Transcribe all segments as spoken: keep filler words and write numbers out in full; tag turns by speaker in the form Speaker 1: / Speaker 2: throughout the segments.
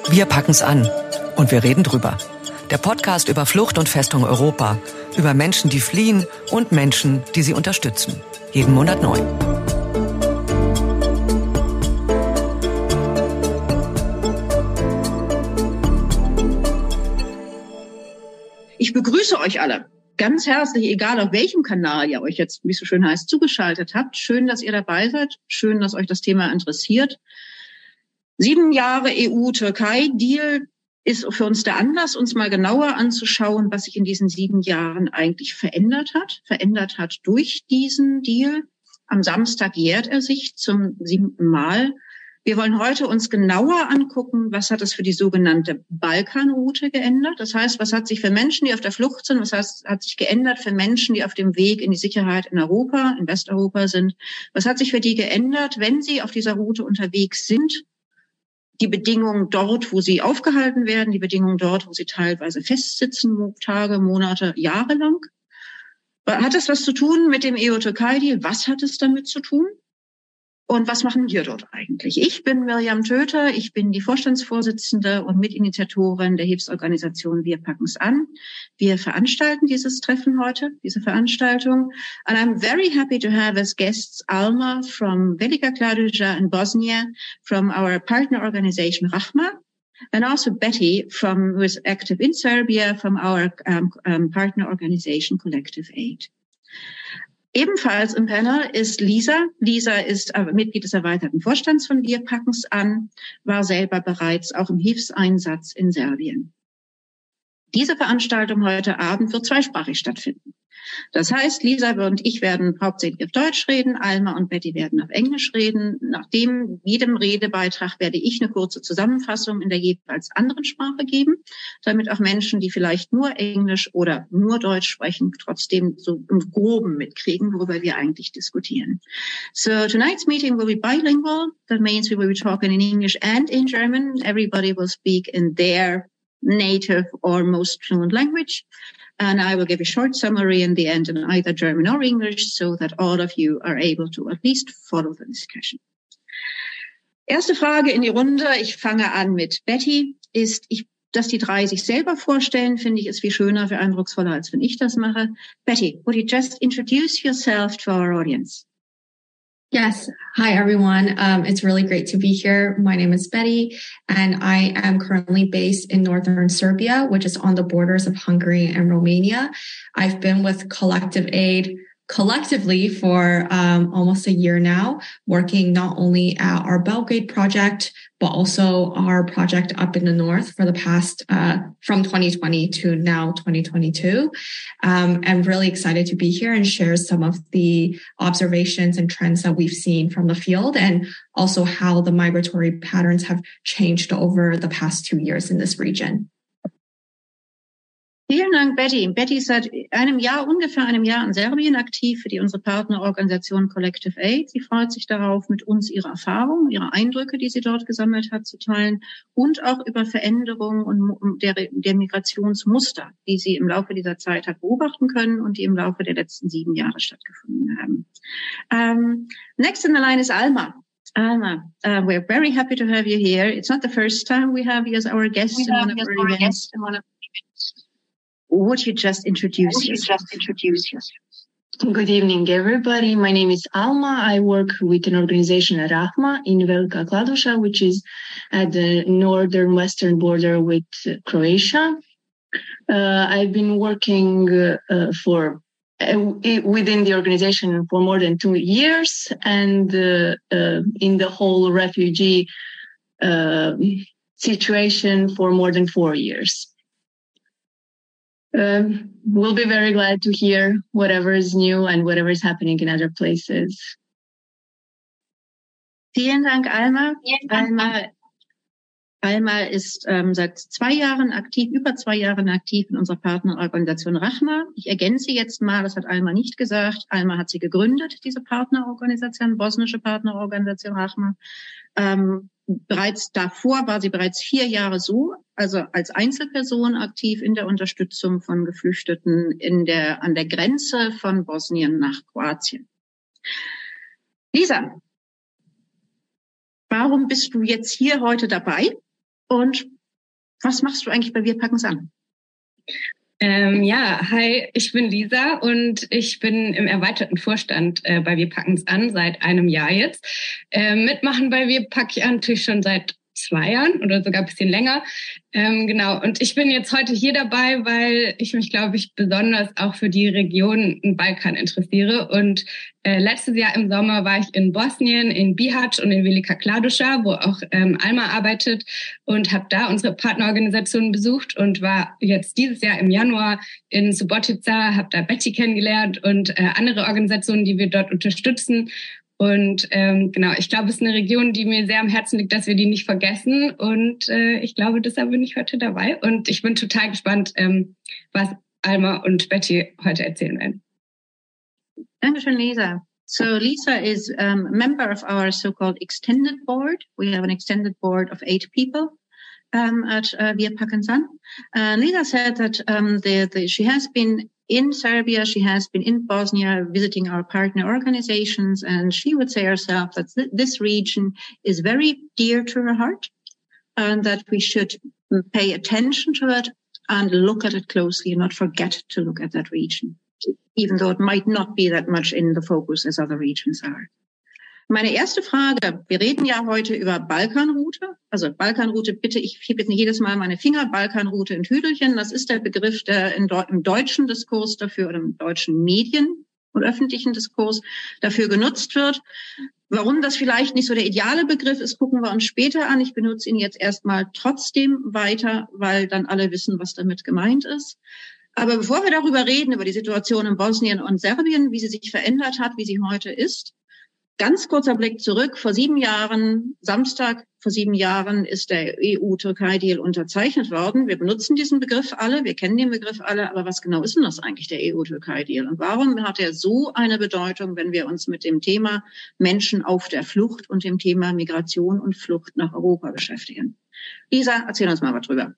Speaker 1: Wir packen's an und wir reden drüber. Der Podcast über Flucht und Festung Europa, über Menschen, die fliehen und Menschen, die sie unterstützen. Jeden Monat neu.
Speaker 2: Ich begrüße euch alle ganz herzlich, egal auf welchem Kanal ihr euch jetzt, wie es so schön heißt, zugeschaltet habt. Schön, dass ihr dabei seid. Schön, dass euch das Thema interessiert. Sieben Jahre E U-Türkei-Deal ist für uns der Anlass, uns mal genauer anzuschauen, was sich in diesen sieben Jahren eigentlich verändert hat. Verändert hat durch diesen Deal. Am Samstag jährt er sich zum siebten Mal. Wir wollen heute uns genauer angucken, was hat es für die sogenannte Balkanroute geändert. Das heißt, was hat sich für Menschen, die auf der Flucht sind, was heißt, hat sich geändert für Menschen, die auf dem Weg in die Sicherheit in Europa, in Westeuropa sind. Was hat sich für die geändert, wenn sie auf dieser Route unterwegs sind? Die Bedingungen dort, wo sie aufgehalten werden, die Bedingungen dort, wo sie teilweise festsitzen, Tage, Monate, Jahre lang. Hat das was zu tun mit dem E U-Türkei-Deal? Was hat es damit zu tun? Und was machen wir dort eigentlich? Ich bin Mirjam Töter, ich bin die Vorstandsvorsitzende und Mitinitiatorin der Hilfsorganisation Wir packen's an. Wir veranstalten dieses Treffen heute, diese Veranstaltung. And I'm very happy to have as guests Alma from Velika Kladuša in Bosnia, from our partner organization Rahma, and also Betty, from who is active in Serbia, from our um, um, partner organization Collective Aid. Ebenfalls im Panel ist Lisa. Lisa ist Mitglied des erweiterten Vorstands von Wir packen's an, war selber bereits auch im Hilfseinsatz in Serbien. Diese Veranstaltung heute Abend wird zweisprachig stattfinden. Das heißt, Lisa und ich werden hauptsächlich auf Deutsch reden, Alma und Betty werden auf Englisch reden. Nach dem, jedem Redebeitrag werde ich eine kurze Zusammenfassung in der jeweils anderen Sprache geben, damit auch Menschen, die vielleicht nur Englisch oder nur Deutsch sprechen, trotzdem so im Groben mitkriegen, worüber wir eigentlich diskutieren. So tonight's meeting will be bilingual. That means we will be talking in English and in German. Everybody will speak in their native or most fluent language. And I will give a short summary in the end in either German or English so that all of you are able to at least follow the discussion. Erste Frage in die Runde. Ich fange an mit Betty. Ist, ich, dass die drei sich selber vorstellen, finde ich, ist viel schöner, viel eindrucksvoller, als wenn ich das mache. Betty, would you just introduce yourself to our audience?
Speaker 3: Yes. Hi, everyone. Um, it's really great to be here. My name is Betty, and I am currently based in northern Serbia, which is on the borders of Hungary and Romania. I've been with Collective Aid collectively for um, almost a year now, working not only at our Belgrade project, but also our project up in the north for the past, uh, from twenty twenty to now twenty twenty-two. Um, I'm really excited to be here and share some of the observations and trends that we've seen from the field and also how the migratory patterns have changed over the past two years in this region.
Speaker 2: Vielen Dank, Betty. Betty ist seit einem Jahr, ungefähr einem Jahr in Serbien aktiv für die unsere Partnerorganisation Collective Aid. Sie freut sich darauf, mit uns ihre Erfahrungen, ihre Eindrücke, die sie dort gesammelt hat, zu teilen und auch über Veränderungen und der, der Migrationsmuster, die sie im Laufe dieser Zeit hat beobachten können und die im Laufe der letzten sieben Jahre stattgefunden haben. Um, next in the line is Alma. Alma, uh, we're very happy to have you here. It's not the first time we have you as our guest in one of our events. Would you just introduce
Speaker 4: Would
Speaker 2: yourself?
Speaker 4: you just introduce yourself? Good evening, everybody. My name is Alma. I work with an organization at Rahma in Velika Kladuša, which is at the northern western border with uh, Croatia. Uh, I've been working uh, uh, for uh, within the organization for more than two years, and uh, uh, in the whole refugee uh, situation for more than four years. Um, we'll be very glad to hear whatever is new and whatever is happening in other places.
Speaker 2: Vielen Dank, Alma. Alma, Alma ist ähm, seit zwei Jahren aktiv, über zwei Jahren aktiv in unserer Partnerorganisation Rahma. Ich ergänze jetzt mal, das hat Alma nicht gesagt. Alma hat sie gegründet, diese Partnerorganisation, bosnische Partnerorganisation Rahma. Ähm, Bereits davor war sie bereits vier Jahre so, also als Einzelperson aktiv in der Unterstützung von Geflüchteten in der, an der Grenze von Bosnien nach Kroatien. Lisa, warum bist du jetzt hier heute dabei? Und Was machst du eigentlich bei Wir packen's an?
Speaker 5: Ähm, ja, hi, ich bin Lisa und ich bin im erweiterten Vorstand äh, bei Wir packen's an seit einem Jahr jetzt. Äh, mitmachen bei Wir pack ich an natürlich schon seit zwei Jahren oder sogar ein bisschen länger. Ähm, genau. Und ich bin jetzt heute hier dabei, weil ich mich, glaube ich, besonders auch für die Region im Balkan interessiere. Und äh, letztes Jahr im Sommer war ich in Bosnien, in Bihać und in Velika Kladuša, wo auch ähm, Alma arbeitet, und habe da unsere Partnerorganisationen besucht und war jetzt dieses Jahr im Januar in Subotica, habe da Betty kennengelernt und äh, andere Organisationen, die wir dort unterstützen. Und ähm, genau, ich glaube, es ist eine Region, die mir sehr am Herzen liegt, dass wir die nicht vergessen. Und äh, ich glaube, deshalb bin ich heute dabei. Und ich bin total gespannt, ähm, was Alma und Betty heute erzählen werden.
Speaker 2: Dankeschön, Lisa. So Lisa is um, a member of our so-called extended board. We have an extended board of eight people um, at uh, Wir packen's an. Uh, Lisa said that um, the, the, she has been in Serbia, she has been in Bosnia visiting our partner organizations, and she would say herself that th- this region is very dear to her heart and that we should pay attention to it and look at it closely and not forget to look at that region, even though it might not be that much in the focus as other regions are. Meine erste Frage, wir reden ja heute über Balkanroute, also Balkanroute, bitte, ich hebe jetzt nicht jedes Mal meine Finger, Balkanroute in Tüdelchen, das ist der Begriff, der in Deu- im deutschen Diskurs dafür oder im deutschen Medien- und öffentlichen Diskurs dafür genutzt wird. Warum das vielleicht nicht so der ideale Begriff ist, gucken wir uns später an. Ich benutze ihn jetzt erstmal trotzdem weiter, weil dann alle wissen, was damit gemeint ist. Aber bevor wir darüber reden, über die Situation in Bosnien und Serbien, wie sie sich verändert hat, wie sie heute ist, ganz kurzer Blick zurück. Vor sieben Jahren, Samstag vor sieben Jahren, ist der E U-Türkei-Deal unterzeichnet worden. Wir benutzen diesen Begriff alle, wir kennen den Begriff alle, aber was genau ist denn das eigentlich, der E U-Türkei-Deal? Und warum hat er so eine Bedeutung, wenn wir uns mit dem Thema Menschen auf der Flucht und dem Thema Migration und Flucht nach Europa beschäftigen? Lisa, erzähl uns mal was drüber.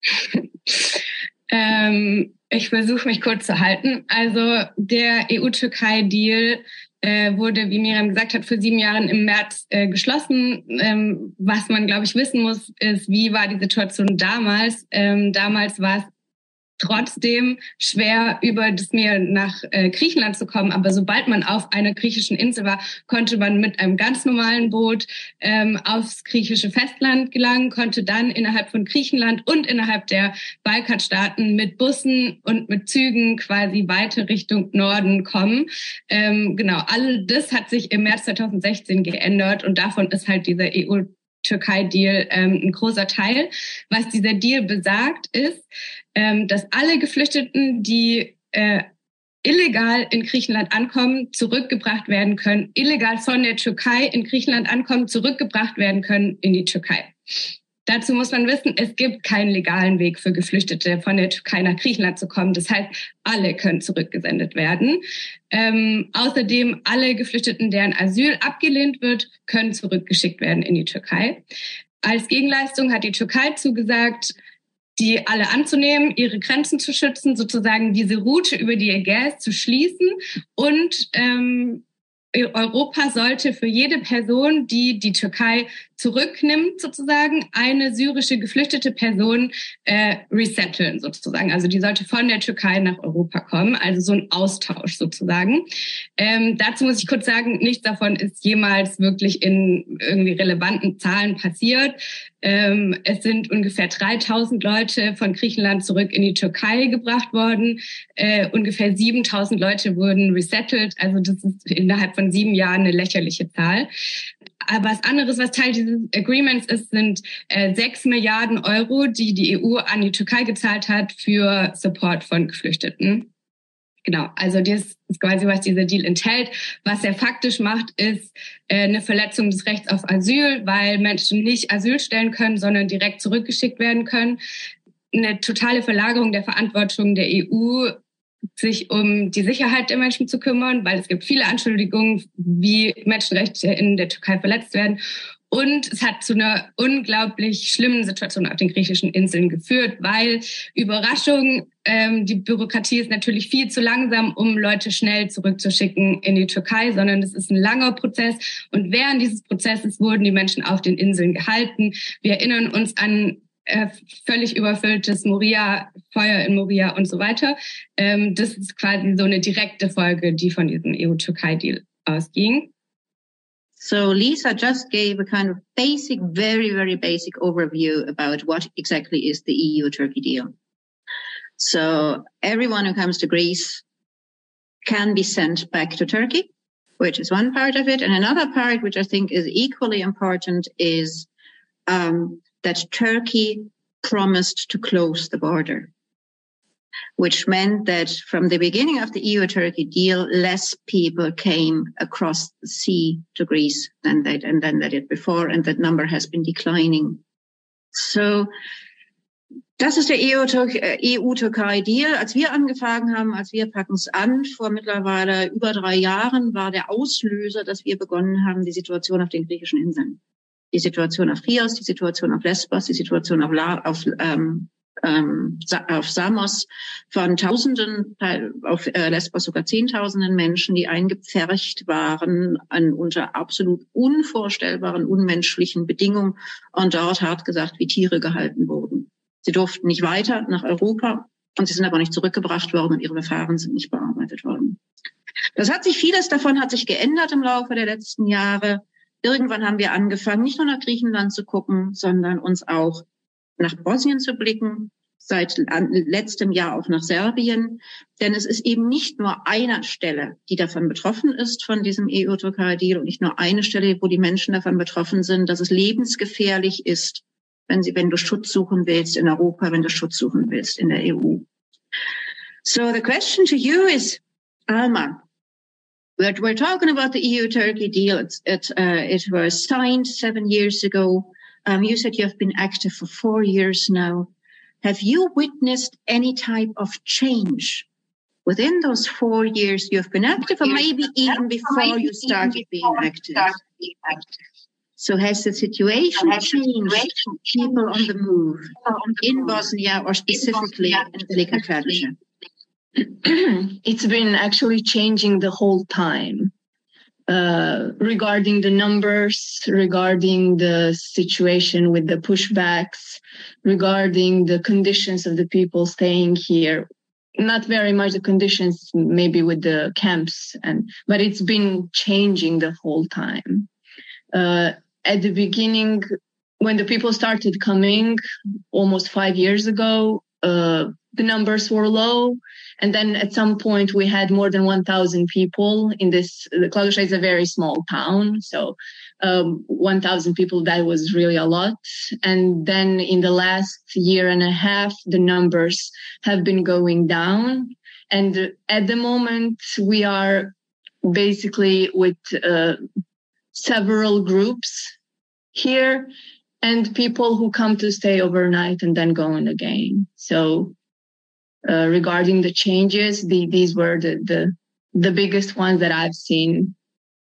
Speaker 5: ähm, ich versuche mich kurz zu halten. Also der E U-Türkei-Deal äh, wurde, wie Miriam gesagt hat, für sieben Jahre im März äh, geschlossen. Ähm, was man, glaube ich, wissen muss, ist, wie war die Situation damals? Ähm, damals war es trotzdem schwer, über das Meer nach äh, Griechenland zu kommen. Aber sobald man auf einer griechischen Insel war, konnte man mit einem ganz normalen Boot ähm, aufs griechische Festland gelangen, konnte dann innerhalb von Griechenland und innerhalb der Balkanstaaten mit Bussen und mit Zügen quasi weiter Richtung Norden kommen. Ähm, genau, all das hat sich im März zwanzig sechzehn geändert und davon ist halt dieser E U-Türkei-Deal ähm, ein großer Teil. Was dieser Deal besagt, ist, ähm, dass alle Geflüchteten, die äh, illegal in Griechenland ankommen, zurückgebracht werden können, illegal von der Türkei in Griechenland ankommen, zurückgebracht werden können in die Türkei. Dazu muss man wissen, es gibt keinen legalen Weg für Geflüchtete von der Türkei nach Griechenland zu kommen. Das heißt, alle können zurückgesendet werden. Ähm, außerdem alle Geflüchteten, deren Asyl abgelehnt wird, können zurückgeschickt werden in die Türkei. Als Gegenleistung hat die Türkei zugesagt, die alle anzunehmen, ihre Grenzen zu schützen, sozusagen diese Route über die Ägäis zu schließen. Und ähm, Europa sollte für jede Person, die die Türkei zurücknimmt, sozusagen eine syrische geflüchtete Person äh, resetteln, sozusagen. Also die sollte von der Türkei nach Europa kommen, also so ein Austausch sozusagen. Ähm, dazu muss ich kurz sagen, nichts davon ist jemals wirklich in irgendwie relevanten Zahlen passiert. Ähm, es sind ungefähr dreitausend Leute von Griechenland zurück in die Türkei gebracht worden. Äh, ungefähr siebentausend Leute wurden resettelt. Also das ist innerhalb von sieben Jahren eine lächerliche Zahl. Aber was anderes, was Teil dieses Agreements ist, sind äh, sechs Milliarden Euro, die die E U an die Türkei gezahlt hat für Support von Geflüchteten. Genau, also das ist quasi, was dieser Deal enthält. Was er faktisch macht, ist äh, eine Verletzung des Rechts auf Asyl, weil Menschen nicht Asyl stellen können, sondern direkt zurückgeschickt werden können. Eine totale Verlagerung der Verantwortung der E U, sich um die Sicherheit der Menschen zu kümmern, weil es gibt viele Anschuldigungen, wie Menschenrechte in der Türkei verletzt werden. Und es hat zu einer unglaublich schlimmen Situation auf den griechischen Inseln geführt, weil, Überraschung, ähm, die Bürokratie ist natürlich viel zu langsam, um Leute schnell zurückzuschicken in die Türkei, sondern es ist ein langer Prozess. Und während dieses Prozesses wurden die Menschen auf den Inseln gehalten. Wir erinnern uns an äh, völlig überfülltes Moria, Feuer in Moria und so weiter. Ähm, das ist quasi so eine direkte Folge, die von diesem E U-Türkei-Deal ausging.
Speaker 2: So Lisa just gave a kind of basic, very, very basic overview about what exactly is the E U-Turkey deal. So everyone who comes to Greece can be sent back to Turkey, which is one part of it. And another part, which I think is equally important, is um, that Turkey promised to close the border, which meant that from the beginning of the E U-Turkey deal, less people came across the sea to Greece than they, and than they did before, and that number has been declining. So das ist der E U-Türkei-Deal. Als wir angefangen haben, als wir packen es an, vor mittlerweile über drei Jahren, war der Auslöser, dass wir begonnen haben, die Situation auf den griechischen Inseln. Die Situation auf Chios, die Situation auf Lesbos, die Situation auf, La- auf, ähm, ähm, auf Samos von Tausenden, auf äh, Lesbos sogar Zehntausenden Menschen, die eingepfercht waren an unter absolut unvorstellbaren, unmenschlichen Bedingungen und dort, hart gesagt, wie Tiere gehalten wurden. Sie durften nicht weiter nach Europa und sie sind aber nicht zurückgebracht worden und ihre Verfahren sind nicht bearbeitet worden. Das hat sich, vieles davon hat sich geändert im Laufe der letzten Jahre. Irgendwann haben wir angefangen, nicht nur nach Griechenland zu gucken, sondern uns auch nach Bosnien zu blicken, seit letztem Jahr auch nach Serbien. Denn es ist eben nicht nur eine Stelle, die davon betroffen ist, von diesem E U-Türkei-Deal, und nicht nur eine Stelle, wo die Menschen davon betroffen sind, dass es lebensgefährlich ist, wenn sie, wenn du Schutz suchen willst in Europa, wenn du Schutz suchen willst in der E U. So the question to you is, Alma, we're, we're talking about the E U-Turkey deal. It's, it, uh, it was signed seven years ago. Um, you said you have been active for four years now. Have you witnessed any type of change within those four years you have been active, or maybe even before you started being active? So has the situation changed, people on the move in Bosnia or specifically in Velika Kladuša?
Speaker 4: It's been actually changing the whole time. Uh, regarding the numbers, regarding the situation with the pushbacks, regarding the conditions of the people staying here. Not very much the conditions, maybe with the camps, and but it's been changing the whole time. Uh, At the beginning, when the people started coming almost five years ago, uh, the numbers were low. And then at some point we had more than one thousand people in this. Kladuša is a very small town. So um, one thousand people, that was really a lot. And then in the last year and a half, the numbers have been going down. And at the moment we are basically with uh, several groups here and people who come to stay overnight and then go in again. So uh, regarding the changes, the, these were the, the, the biggest ones that I've seen.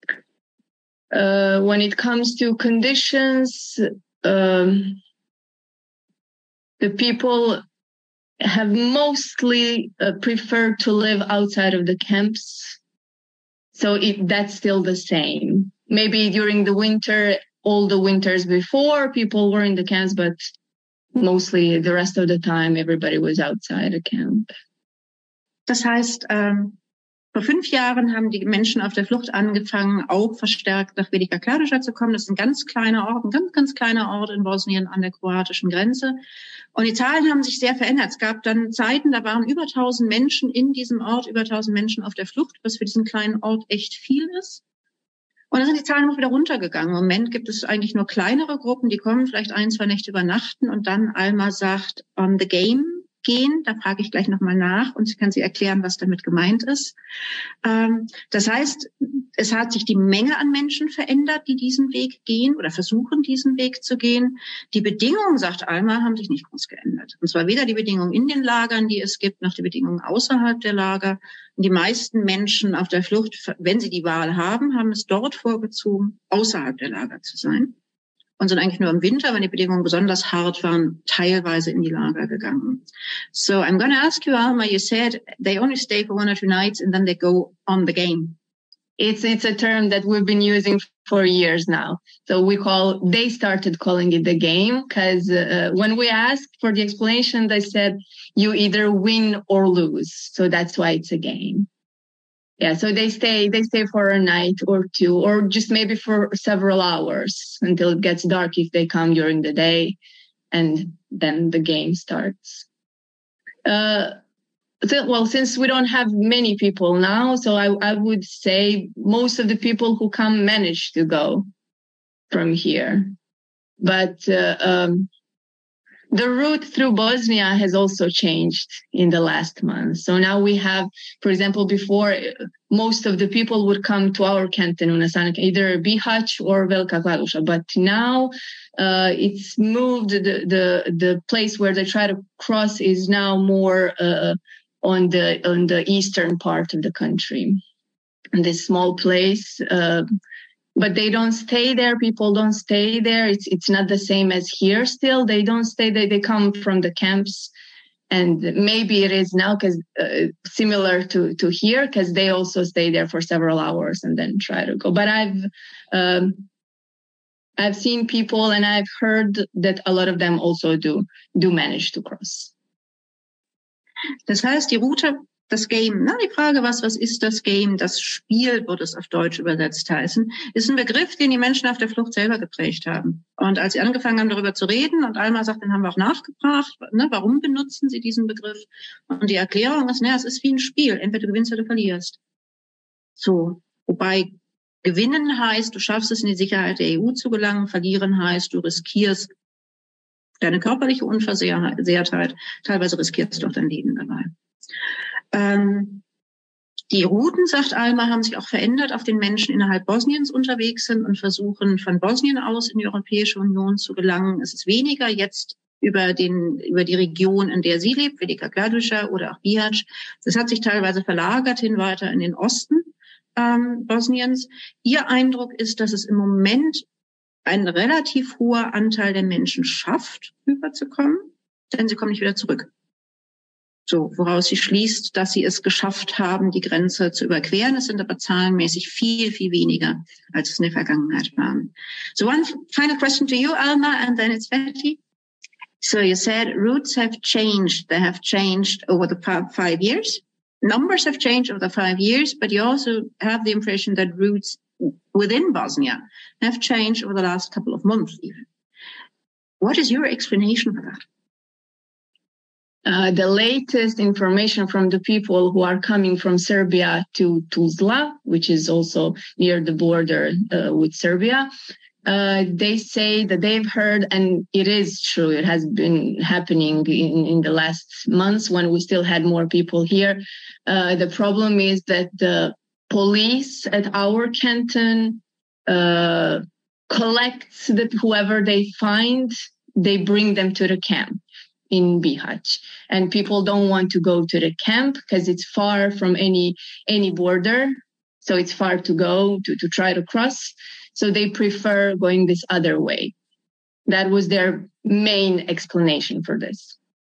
Speaker 4: Uh, when it comes to conditions, um, the people have mostly uh, preferred to live outside of the camps. So it, that's still the same. Maybe during the winter, all the winters before, people were in the camps, but mostly the rest of the time, everybody was outside the camp.
Speaker 2: Das heißt, ähm, vor fünf Jahren haben die Menschen auf der Flucht angefangen, auch verstärkt nach Velika Kladuša zu kommen. Das ist ein ganz kleiner Ort, ein ganz, ganz kleiner Ort in Bosnien an der kroatischen Grenze. Und die Zahlen haben sich sehr verändert. Es gab dann Zeiten, da waren über tausend Menschen in diesem Ort, über tausend Menschen auf der Flucht, was für diesen kleinen Ort echt viel ist. Und dann sind die Zahlen immer wieder runtergegangen. Im Moment gibt es eigentlich nur kleinere Gruppen, die kommen, vielleicht ein, zwei Nächte übernachten und dann Alma sagt, on the game gehen. Da frage ich gleich nochmal nach und sie kann sie erklären, was damit gemeint ist. Ähm, das heißt, es hat sich die Menge an Menschen verändert, die diesen Weg gehen oder versuchen, diesen Weg zu gehen. Die Bedingungen, sagt Alma, haben sich nicht groß geändert. Und zwar weder die Bedingungen in den Lagern, die es gibt, noch die Bedingungen außerhalb der Lager. Und die meisten Menschen auf der Flucht, wenn sie die Wahl haben, haben es dort vorgezogen, außerhalb der Lager zu sein. Und sind eigentlich nur im Winter, wenn die Bedingungen besonders hart waren, teilweise in die Lager gegangen. So I'm going to ask you, Alma, you said they only stay for one or two nights and then they go on the game.
Speaker 4: It's it's a term that we've been using for years now. So we call, they started calling it the game because uh, when we asked for the explanation, they said you either win or lose. So that's why it's a game. Yeah, so they stay, they stay for a night or two, or just maybe for several hours until it gets dark if they come during the day, and then the game starts. Uh, so, well, since we don't have many people now, so I, I would say most of the people who come manage to go from here. But uh, um, the route through Bosnia has also changed in the last month. So now we have, for example, before most of the people would come to our canton, Una-Sana, either Bihać or Velika Kladuša. But now uh, it's moved, the, the, the place where they try to cross is now more uh, on the, on the eastern part of the country. And this small place, uh, but they don't stay there. People don't stay there. It's it's not the same as here still. They don't stay there. They come from the camps. And maybe it is now because uh, similar to, to here, because they also stay there for several hours and then try to go. But I've um, I've seen people and I've heard that a lot of them also do do manage to cross.
Speaker 2: Das heißt, die Route, das Game, na, die Frage, was, was ist das Game? Das Spiel wird es auf Deutsch übersetzt heißen, ist ein Begriff, den die Menschen auf der Flucht selber geprägt haben. Und als sie angefangen haben, darüber zu reden, und Alma sagt, dann haben wir auch nachgefragt, ne, warum benutzen sie diesen Begriff? Und die Erklärung ist, naja, es ist wie ein Spiel. Entweder du gewinnst oder du verlierst. So. Wobei gewinnen heißt, du schaffst es in die Sicherheit der E U zu gelangen. Verlieren heißt, du riskierst deine körperliche Unversehrtheit. Teilweise riskierst du auch dein Leben dabei. Ähm, die Routen, sagt Alma, haben sich auch verändert, auf den Menschen innerhalb Bosniens unterwegs sind und versuchen, von Bosnien aus in die Europäische Union zu gelangen. Es ist weniger jetzt über den, über die Region, in der sie lebt, Velika Kladuša oder auch Bihać. Das hat sich teilweise verlagert hin weiter in den Osten ähm, Bosniens. Ihr Eindruck ist, dass es im Moment ein relativ hoher Anteil der Menschen schafft, rüberzukommen, denn sie kommen nicht wieder zurück. So, woraus sie schließt, dass sie es geschafft haben, die Grenze zu überqueren. Es sind aber zahlenmäßig viel, viel weniger, als es in der Vergangenheit waren. So one final question to you, Alma, and then it's Betty. So you said routes have changed. They have changed over the past five years. Numbers have changed over the five years, but you also have the impression that routes within Bosnia have changed over the last couple of months even. What is your explanation for that?
Speaker 4: Uh, the latest information from the people who are coming from Serbia to Tuzla, which is also near the border uh, with Serbia, uh, they say that they've heard, and it is true, it has been happening in, in the last months when we still had more people here. Uh, the problem is that the police at our canton uh, collects that whoever they find, they bring them to the camp in Bihać. And people don't want to go to the camp because it's far from any any border. So it's far to go to, to try to cross. So they prefer going this other way. That was their main explanation for this.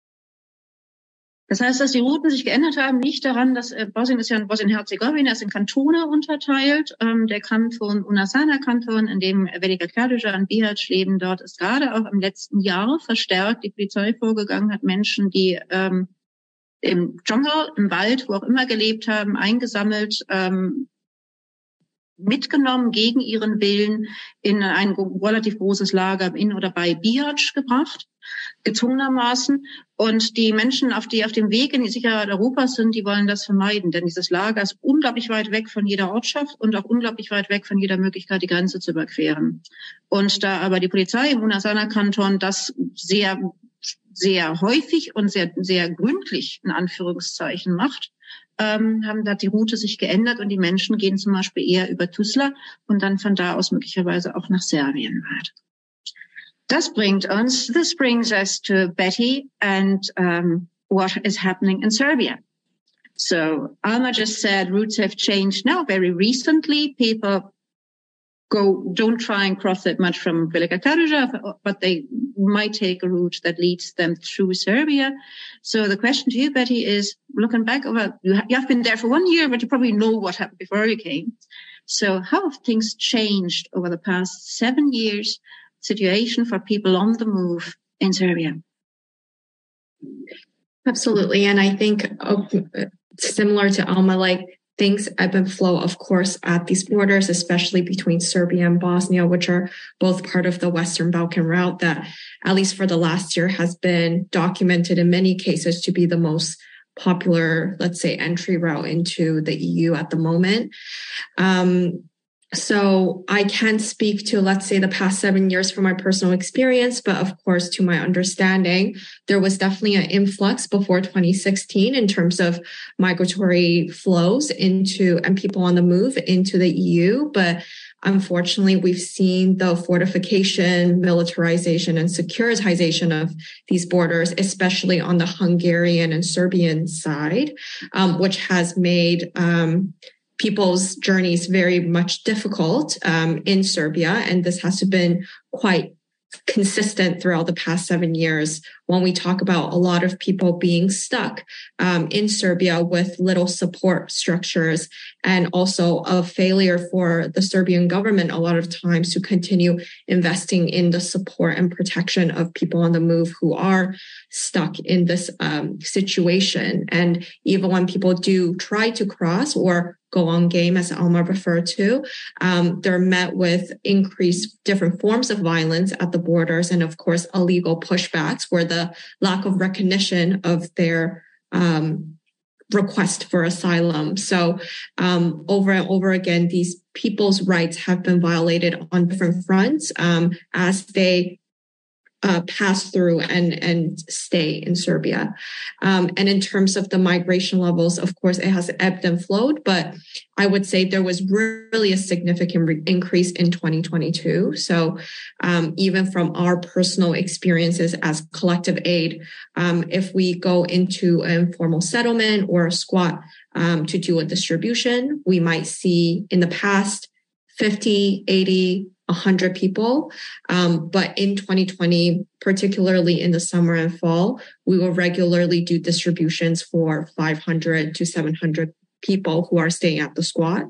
Speaker 2: Das heißt, dass die Routen sich geändert haben, liegt daran, dass äh, Bosnien ist ja in Bosnien-Herzegowina, ist in Kantone unterteilt. Ähm, der Kanton Una-Sana-Kanton, in dem Velika Kladuša und Bihać leben, dort ist gerade auch im letzten Jahr verstärkt die Polizei vorgegangen, hat Menschen, die ähm, im Dschungel, im Wald, wo auch immer gelebt haben, eingesammelt, ähm, mitgenommen gegen ihren Willen in ein relativ großes Lager in oder bei Bihać gebracht, gezwungenermaßen. Und die Menschen, auf die auf dem Weg in die Sicherheit Europas sind, die wollen das vermeiden, denn dieses Lager ist unglaublich weit weg von jeder Ortschaft und auch unglaublich weit weg von jeder Möglichkeit, die Grenze zu überqueren. Und da aber die Polizei im Una-Sana-Kanton das sehr, sehr häufig und sehr, sehr gründlich in Anführungszeichen macht, ähm, haben da die Route sich geändert und die Menschen gehen zum Beispiel eher über Tuzla und dann von da aus möglicherweise auch nach Serbien weiter. Das bringt uns, this brings us to Betty and um, what is happening in Serbia. So Alma just said routes have changed now very recently. People go, don't try and cross that much from Velika Kladuša, but they might take a route that leads them through Serbia. So the question to you, Betty, is looking back over, you have been there for one year, but you probably know what happened before you came. So how have things changed over the past seven years, situation for people on the move in Serbia?
Speaker 3: Absolutely. And I think uh, similar to Alma, like things ebb and flow, of course, at these borders, especially between Serbia and Bosnia, which are both part of the Western Balkan route that, at least for the last year, has been documented in many cases to be the most popular, let's say, entry route into the E U at the moment. Um, So I can speak to, let's say, the past seven years from my personal experience, but of course, to my understanding, there was definitely an influx before twenty sixteen in terms of migratory flows into and people on the move into the E U. But unfortunately, we've seen the fortification, militarization, and securitization of these borders, especially on the Hungarian and Serbian side, um, which has made um, people's journeys very much difficult um, in Serbia. And this has been quite consistent throughout the past seven years when we talk about a lot of people being stuck um, in Serbia with little support structures, and also a failure for the Serbian government a lot of times to continue investing in the support and protection of people on the move who are stuck in this um, situation. And even when people do try to cross or go on game, as Alma referred to, um, they're met with increased different forms of violence at the borders, and of course, illegal pushbacks where the lack of recognition of their um, request for asylum. So um, over and over again, these people's rights have been violated on different fronts um, as they Uh, pass through and, and stay in Serbia. Um, and in terms of the migration levels, of course, it has ebbed and flowed, but I would say there was really a significant re- increase in twenty twenty-two. So um, even from our personal experiences as collective aid, um, if we go into an informal settlement or a squat um, to do a distribution, we might see in the past fifty, eighty, one hundred people. Um, but in twenty twenty, particularly in the summer and fall, we will regularly do distributions for five hundred to seven hundred people who are staying at the squat.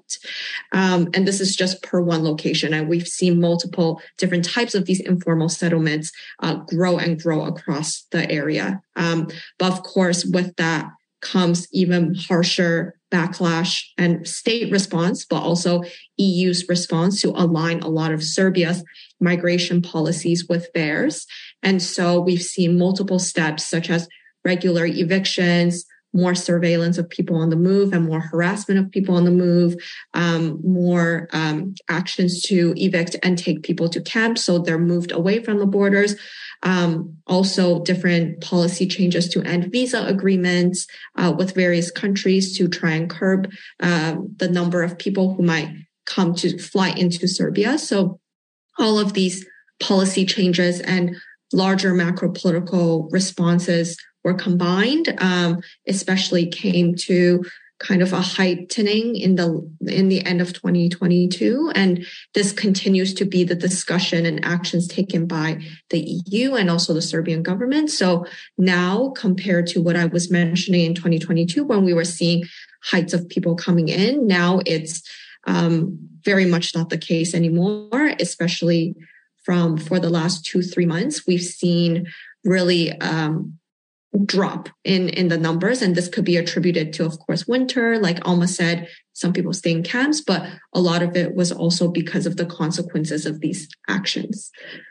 Speaker 3: Um, and this is just per one location. And we've seen multiple different types of these informal settlements uh, grow and grow across the area. Um, but of course, with that comes even harsher backlash and state response, but also E U's response to align a lot of Serbia's migration policies with theirs. And so we've seen multiple steps such as regular evictions, more surveillance of people on the move and more harassment of people on the move, um, more um, actions to evict and take people to camps so they're moved away from the borders. Um, also different policy changes to end visa agreements uh, with various countries to try and curb uh, the number of people who might come to fly into Serbia. So all of these policy changes and larger macro political responses were combined, um, especially came to kind of a heightening in the in the end of twenty twenty-two. And this continues to be the discussion and actions taken by the E U and also the Serbian government. So now compared to what I was mentioning in twenty twenty-two, when we were seeing heights of people coming in, now it's um, very much not the case anymore, especially from for the last two, three months. We've seen really um, drop in, in the numbers. And this could be attributed to, of course, winter. Like Alma said, some people stay in camps, but a lot of it was also because of the consequences of these actions.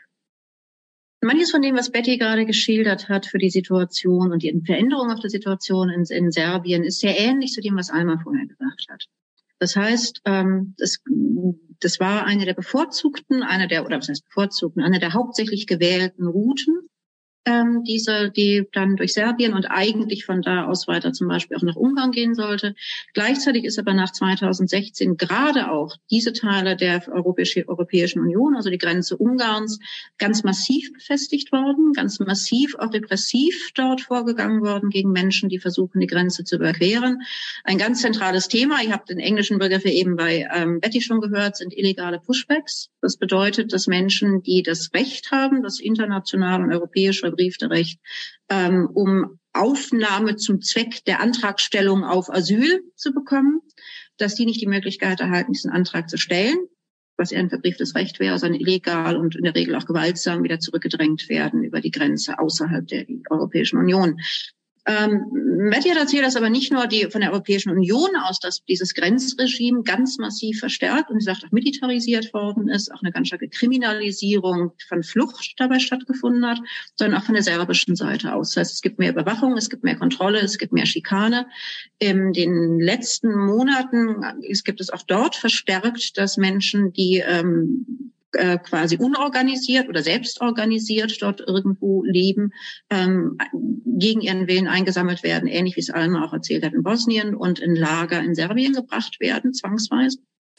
Speaker 2: Manches von dem, was Betty gerade geschildert hat für die Situation und die Veränderung auf der Situation in, in Serbien, ist sehr ähnlich zu dem, was Alma vorher gesagt hat. Das heißt, ähm, das, das war eine der bevorzugten, eine der, oder was heißt bevorzugten, eine der hauptsächlich gewählten Routen, ähm, diese, die dann durch Serbien und eigentlich von da aus weiter zum Beispiel auch nach Ungarn gehen sollte. Gleichzeitig ist aber nach zweitausendsechzehn gerade auch diese Teile der Europäische, Europäischen Union, also die Grenze Ungarns, ganz massiv befestigt worden, ganz massiv auch repressiv dort vorgegangen worden gegen Menschen, die versuchen, die Grenze zu überqueren. Ein ganz zentrales Thema, ihr habt den englischen Begriff eben bei ähm, Betty schon gehört, sind illegale Pushbacks. Das bedeutet, dass Menschen, die das Recht haben, das internationale und europäische verbriefte Recht, ähm, um Aufnahme zum Zweck der Antragstellung auf Asyl zu bekommen, dass die nicht die Möglichkeit erhalten, diesen Antrag zu stellen, was eher ein verbrieftes Recht wäre, sondern illegal und in der Regel auch gewaltsam wieder zurückgedrängt werden über die Grenze außerhalb der Europäischen Union. Ähm, Betty hat erzählt, dass aber nicht nur die von der Europäischen Union aus, dass dieses Grenzregime ganz massiv verstärkt und, wie gesagt, auch militarisiert worden ist, auch eine ganz starke Kriminalisierung von Flucht dabei stattgefunden hat, sondern auch von der serbischen Seite aus. Das heißt, es gibt mehr Überwachung, es gibt mehr Kontrolle, es gibt mehr Schikane. In den letzten Monaten es gibt es auch dort verstärkt, dass Menschen, die ähm, quasi unorganisiert oder selbst organisiert dort irgendwo leben, ähm, gegen ihren Willen eingesammelt werden, ähnlich wie es Alma auch erzählt hat in Bosnien, und in Lager in Serbien gebracht werden, zwangsweise.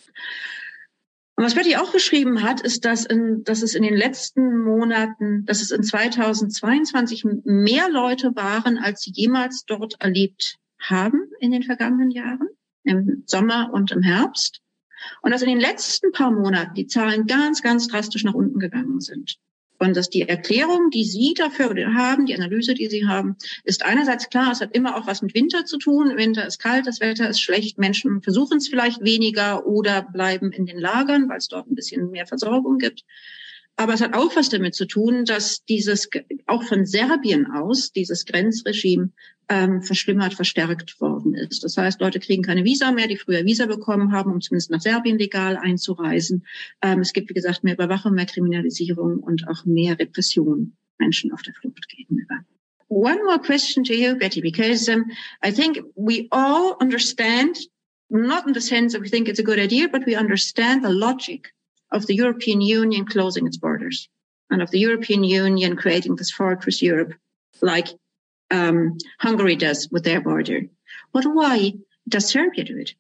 Speaker 2: Und was Betty auch geschrieben hat, ist, dass, in, dass es in den letzten Monaten, dass es in zweitausendzweiundzwanzig mehr Leute waren, als sie jemals dort erlebt haben in den vergangenen Jahren, im Sommer und im Herbst. Und dass in den letzten paar Monaten die Zahlen ganz, ganz drastisch nach unten gegangen sind. Und dass die Erklärung, die Sie dafür haben, die Analyse, die Sie haben, ist einerseits klar, es hat immer auch was mit Winter zu tun. Winter ist kalt, das Wetter ist schlecht. Menschen versuchen es vielleicht weniger oder bleiben in den Lagern, weil es dort ein bisschen mehr Versorgung gibt. Aber es hat auch was damit zu tun, dass dieses, auch von Serbien aus, dieses Grenzregime ähm, verschlimmert, verstärkt worden ist. Das heißt, Leute kriegen keine Visa mehr, die früher Visa bekommen haben, um zumindest nach Serbien legal einzureisen. Ähm, es gibt, wie gesagt, mehr Überwachung, mehr Kriminalisierung und auch mehr Repression Menschen auf der Flucht gegenüber. One more question to you, Betty, because um, I think we all understand, not in the sense that we think it's a good idea, but we understand the logic of the European Union closing its borders and of the European Union creating this fortress Europe like um, Hungary does with their border. But why does Serbia do it?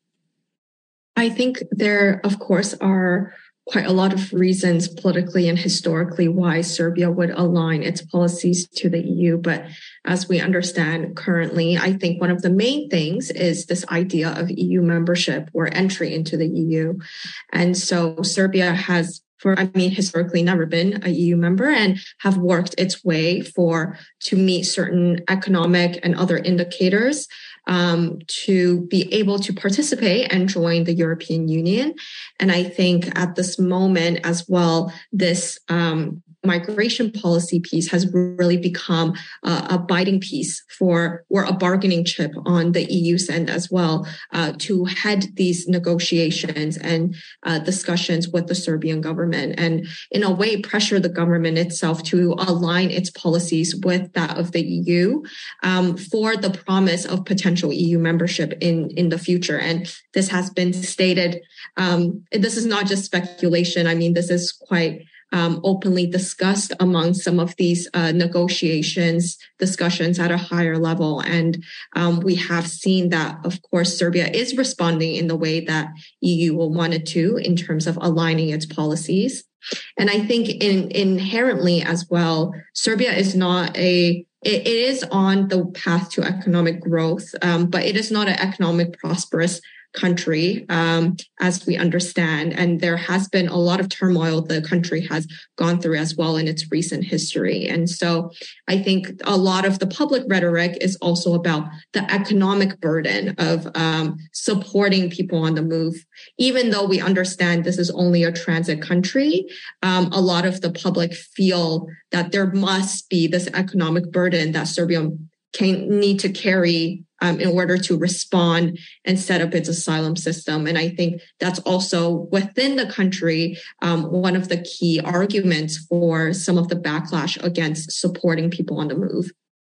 Speaker 3: I think there, of course, are quite a lot of reasons politically and historically why Serbia would align its policies to the E U. But as we understand currently, I think one of the main things is this idea of E U membership or entry into the E U. And so Serbia has, for, I mean, historically never been a E U member and have worked its way for to meet certain economic and other indicators um, to be able to participate and join the European Union. And I think at this moment as well, this um, migration policy piece has really become uh, a biting piece for, or a bargaining chip on the E U's end as well, uh, to head these negotiations and uh, discussions with the Serbian government, and in a way pressure the government itself to align its policies with that of the E U um, for the promise of potential E U membership in, in the future. And this has been stated. Um, this is not just speculation. I mean, this is quite Um, openly discussed among some of these uh, negotiations, discussions at a higher level. And um, we have seen that, of course, Serbia is responding in the way that E U will want it to in terms of aligning its policies. And I think in, inherently as well, Serbia is not a It, it is on the path to economic growth, um, but it is not an economic prosperous country, um, as we understand. And there has been a lot of turmoil the country has gone through as well in its recent history. And so I think a lot of the public rhetoric is also about the economic burden of um, supporting people on the move. Even though we understand this is only a transit country, um, a lot of the public feel that there must be this economic burden that Serbia can need to carry um, in order to respond and set up its asylum system. And I think that's also within the country um, one of the key arguments for some of the backlash against supporting people on the move.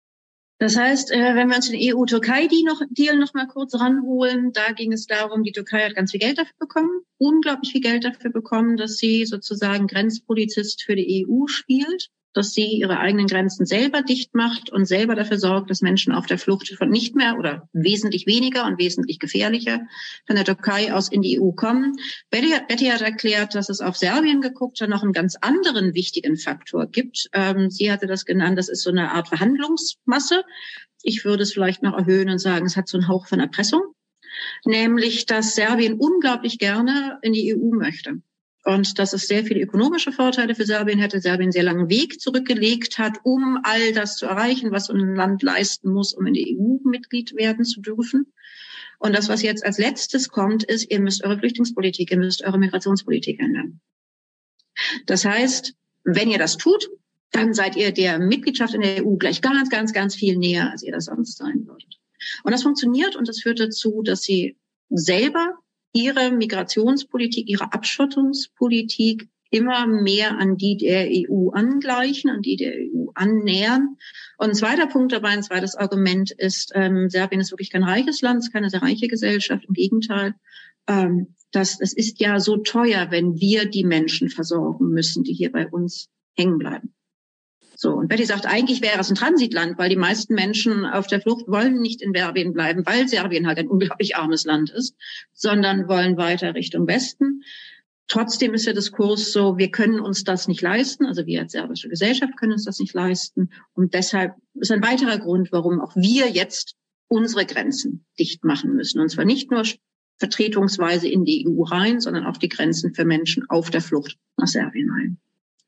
Speaker 2: Das heißt, wenn wir uns den E U-Türkei-Deal noch mal kurz ranholen, da ging es darum, die Türkei hat ganz viel Geld dafür bekommen, unglaublich viel Geld dafür bekommen, dass sie sozusagen Grenzpolizist für die E U spielt, dass sie ihre eigenen Grenzen selber dicht macht und selber dafür sorgt, dass Menschen auf der Flucht von nicht mehr oder wesentlich weniger und wesentlich gefährlicher von der Türkei aus in die E U kommen. Betty hat, Betty hat erklärt, dass es auf Serbien geguckt hat, noch einen ganz anderen wichtigen Faktor gibt. Ähm, sie hatte das genannt, das ist so eine Art Verhandlungsmasse. Ich würde es vielleicht noch erhöhen und sagen, es hat so einen Hauch von Erpressung, nämlich, dass Serbien unglaublich gerne in die E U möchte. Und dass es sehr viele ökonomische Vorteile für Serbien hätte. Serbien einen sehr langen Weg zurückgelegt hat, um all das zu erreichen, was so ein Land leisten muss, um in die E U Mitglied werden zu dürfen. Und das, was jetzt als letztes kommt, ist, ihr müsst eure Flüchtlingspolitik, ihr müsst eure Migrationspolitik ändern. Das heißt, wenn ihr das tut, dann seid ihr der Mitgliedschaft in der E U gleich ganz, ganz, ganz viel näher, als ihr das sonst sein würdet. Und das funktioniert und das führt dazu, dass sie selber ihre Migrationspolitik, ihre Abschottungspolitik immer mehr an die der E U angleichen, an die der E U annähern. Und ein zweiter Punkt dabei, ein zweites Argument ist, ähm, Serbien ist wirklich kein reiches Land, es ist keine sehr reiche Gesellschaft, im Gegenteil. Ähm, das, es ist ja so teuer, wenn wir die Menschen versorgen müssen, die hier bei uns hängen bleiben. So, und Betty sagt, eigentlich wäre es ein Transitland, weil die meisten Menschen auf der Flucht wollen nicht in Serbien bleiben, weil Serbien halt ein unglaublich armes Land ist, sondern wollen weiter Richtung Westen. Trotzdem ist der Diskurs so, wir können uns das nicht leisten, also wir als serbische Gesellschaft können uns das nicht leisten. Und deshalb ist ein weiterer Grund, warum auch wir jetzt unsere Grenzen dicht machen müssen. Und zwar nicht nur vertretungsweise in die E U rein, sondern auch die Grenzen für Menschen auf der Flucht nach Serbien rein.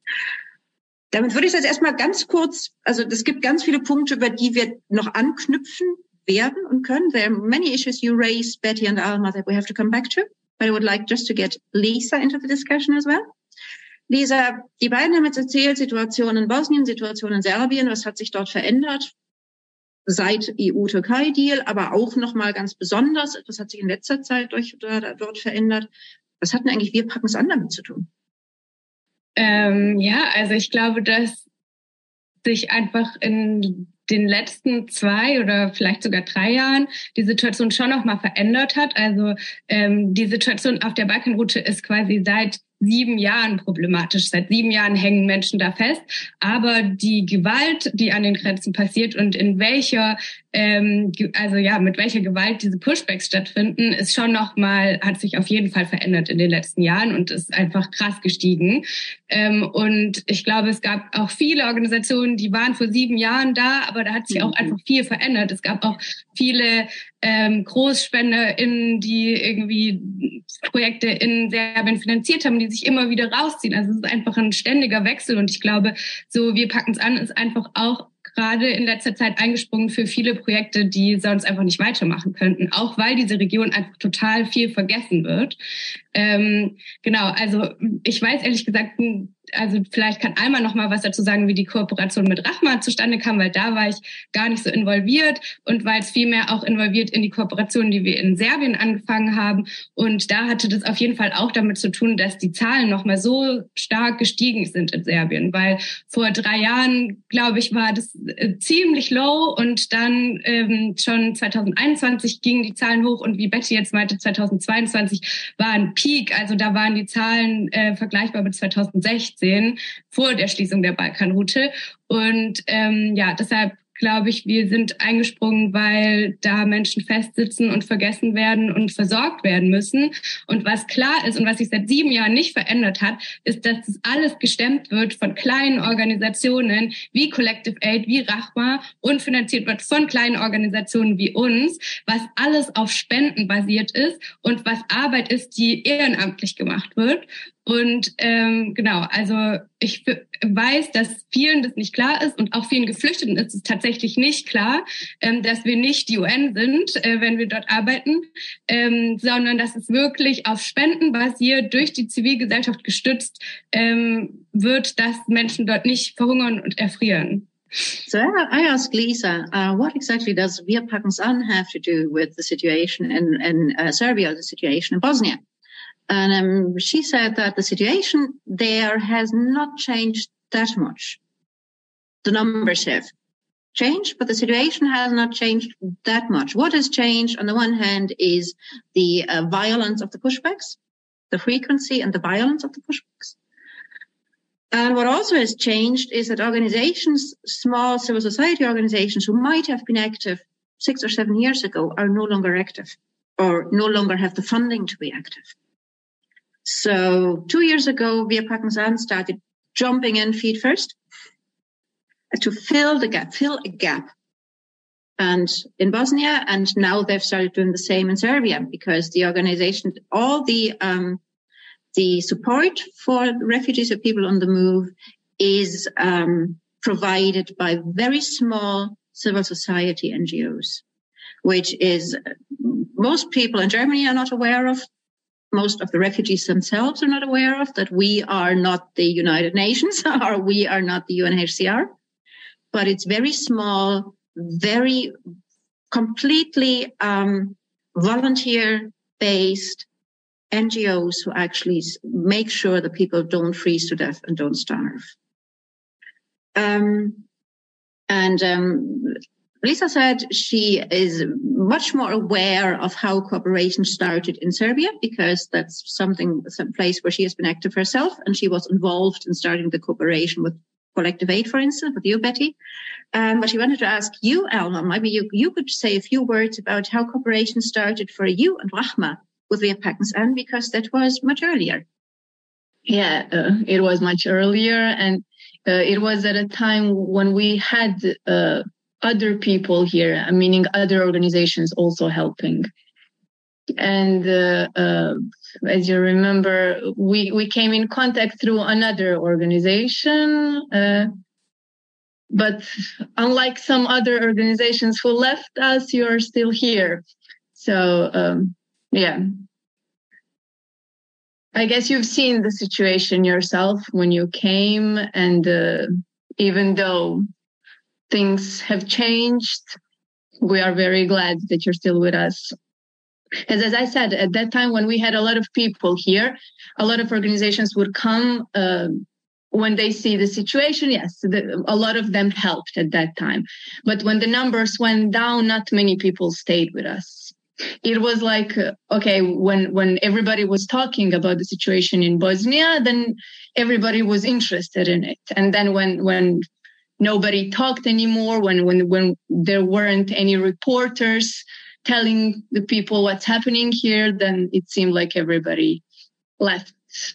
Speaker 2: Damit würde ich jetzt erstmal ganz kurz, also es gibt ganz viele Punkte, über die wir noch anknüpfen werden und können. There are many issues you raised, Betty and Alma, that we have to come back to. But I would like just to get Lisa into the discussion as well. Lisa, die beiden haben jetzt erzählt, Situation in Bosnien, Situation in Serbien, was hat sich dort verändert seit E U-Türkei-Deal, aber auch nochmal ganz besonders, etwas hat sich in letzter Zeit durch, dort verändert. Was hat denn eigentlich wir packen es an damit zu tun?
Speaker 5: Ähm, ja, also ich glaube, dass sich einfach in den letzten zwei oder vielleicht sogar drei Jahren die Situation schon noch mal verändert hat. Also ähm, die Situation auf der Balkanroute ist quasi seit sieben Jahren problematisch. Seit sieben Jahren hängen Menschen da fest. Aber die Gewalt, die an den Grenzen passiert und in welcher, ähm, also ja, mit welcher Gewalt diese Pushbacks stattfinden, ist schon noch mal, hat sich auf jeden Fall verändert in den letzten Jahren und ist einfach krass gestiegen. Ähm, und ich glaube, es gab auch viele Organisationen, die waren vor sieben Jahren da, aber da hat sich auch einfach viel verändert. Es gab auch viele ähm, GroßspenderInnen, die irgendwie Projekte in Serbien finanziert haben, die sich immer wieder rausziehen. Also es ist einfach ein ständiger Wechsel und ich glaube, so wir packen es an, ist einfach auch gerade in letzter Zeit eingesprungen für viele Projekte, die sonst einfach nicht weitermachen könnten, auch weil diese Region einfach total viel vergessen wird. Ähm, genau, also ich weiß ehrlich gesagt, also vielleicht kann Alma noch mal was dazu sagen, wie die Kooperation mit Rahma zustande kam, weil da war ich gar nicht so involviert und weil es vielmehr auch involviert in die Kooperation, die wir in Serbien angefangen haben. Und da hatte das auf jeden Fall auch damit zu tun, dass die Zahlen noch mal so stark gestiegen sind in Serbien, weil vor drei Jahren, glaube ich, war das äh, ziemlich low und dann ähm, schon zwanzig einundzwanzig gingen die Zahlen hoch und wie Betty jetzt meinte, zwanzig zweiundzwanzig war ein Peak, also da waren die Zahlen äh, vergleichbar mit zwanzig sechzehn vor der Schließung der Balkanroute. Und ähm, ja, deshalb glaube ich, wir sind eingesprungen, weil da Menschen festsitzen und vergessen werden und versorgt werden müssen. Und was klar ist und was sich seit sieben Jahren nicht verändert hat, ist, dass das alles gestemmt wird von kleinen Organisationen wie Collective Aid, wie Rahma und finanziert wird von kleinen Organisationen wie uns, was alles auf Spenden basiert ist und was Arbeit ist, die ehrenamtlich gemacht wird. Und ähm, genau, also ich weiß, dass vielen das nicht klar ist und auch vielen Geflüchteten ist es tatsächlich nicht klar, ähm, dass wir nicht die U N sind, äh, wenn wir dort arbeiten, ähm, sondern dass es wirklich auf Spenden basiert, durch die Zivilgesellschaft gestützt ähm, wird, dass Menschen dort nicht verhungern und erfrieren.
Speaker 2: So I asked Lisa, uh, what exactly does Wir packen's an have to do with the situation in, in uh, Serbia, the situation in Bosnia? And um, she said that the situation there has not changed that much. The numbers have changed, but the situation has not changed that much. What has changed on the one hand is the uh, violence of the pushbacks, the frequency and the violence of the pushbacks. And what also has changed is that organizations, small civil society organizations who might have been active six or seven years ago are no longer active or no longer have the funding to be active. So two years ago, Wir packen's an started jumping in feet first to fill the gap, fill a gap. And in Bosnia, and now they've started doing the same in Serbia because the organization, all the, um, the support for refugees or people on the move is, um, provided by very small civil society N G Os, which is most people in Germany are not aware of. Most of the refugees themselves are not aware of, that we are not the United Nations or we are not the U N H C R. But it's very small, very completely um, volunteer-based N G Os who actually make sure that people don't freeze to death and don't starve. Um, and um, Lisa said she is much more aware of how cooperation started in Serbia because that's something, some place where she has been active herself, and she was involved in starting the cooperation with Collective Aid, for instance, with you, Betty. Um, but she wanted to ask you, Alma, maybe you, you could say a few words about how cooperation started for you and Rahma with Weerpakken's Aan, because that was much earlier.
Speaker 4: Yeah, uh, it was much earlier, and uh, it was at a time when we had uh, other people here, meaning other organizations also helping. And uh, uh, as you remember, we, we came in contact through another organization. Uh, but unlike some other organizations who left us, you are still here. So, um, yeah. I guess you've seen the situation yourself when you came, and uh, even though things have changed, we are very glad that you're still with us. As, as I said, at that time when we had a lot of people here, a lot of organizations would come uh, when they see the situation. Yes, the, a lot of them helped at that time. But when the numbers went down, not many people stayed with us. It was like, uh, okay, when, when everybody was talking about the situation in Bosnia, then everybody was interested in it. And then when, when nobody talked anymore, when, when, when there weren't any reporters telling the people what's happening here, then it seemed like everybody left.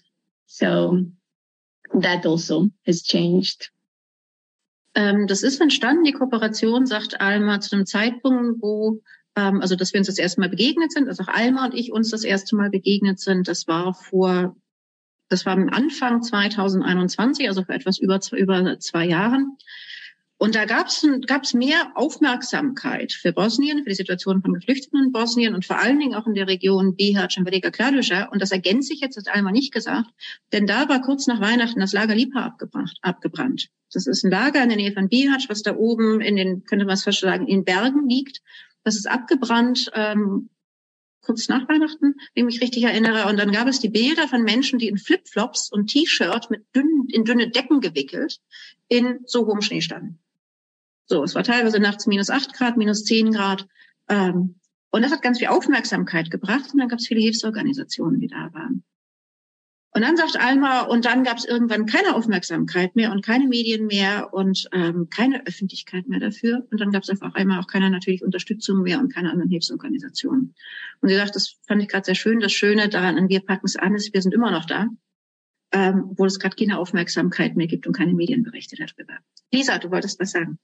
Speaker 4: So that also has changed.
Speaker 2: Ähm, das ist entstanden, die Kooperation, sagt Alma, zu einem Zeitpunkt, wo, ähm, also dass wir uns das erste Mal begegnet sind, also auch Alma und ich uns das erste Mal begegnet sind, das war vor, das war am Anfang zwanzig einundzwanzig, also vor etwas über, über zwei Jahren. Und da gab es gab's mehr Aufmerksamkeit für Bosnien, für die Situation von Geflüchteten in Bosnien und vor allen Dingen auch in der Region Bihać und Velika Kladuša. Und das ergänzt sich jetzt, hat Alma nicht gesagt, denn da war kurz nach Weihnachten das Lager Lipa abgebrannt. abgebrannt. Das ist ein Lager in der Nähe von Bihać, was da oben in den, könnte man es fast sagen, in Bergen liegt. Das ist abgebrannt, ähm, kurz nach Weihnachten, wenn ich mich richtig erinnere. Und dann gab es die Bilder von Menschen, die in Flipflops und T-Shirt mit dünn, in dünne Decken gewickelt in so hohem Schnee standen. So, es war teilweise nachts minus acht Grad, minus zehn Grad. Ähm, und das hat ganz viel Aufmerksamkeit gebracht. Und dann gab es viele Hilfsorganisationen, die da waren. Und dann sagt Alma, und dann gab es irgendwann keine Aufmerksamkeit mehr und keine Medien mehr und ähm, keine Öffentlichkeit mehr dafür. Und dann gab es einfach einmal auch keine natürlich Unterstützung mehr und keine anderen Hilfsorganisationen. Und sie sagt, das fand ich gerade sehr schön. Das Schöne daran an Weerpakken's Aan ist, wir sind immer noch da, ähm, obwohl es gerade keine Aufmerksamkeit mehr gibt und keine Medienberichte darüber. Lisa, du wolltest was sagen.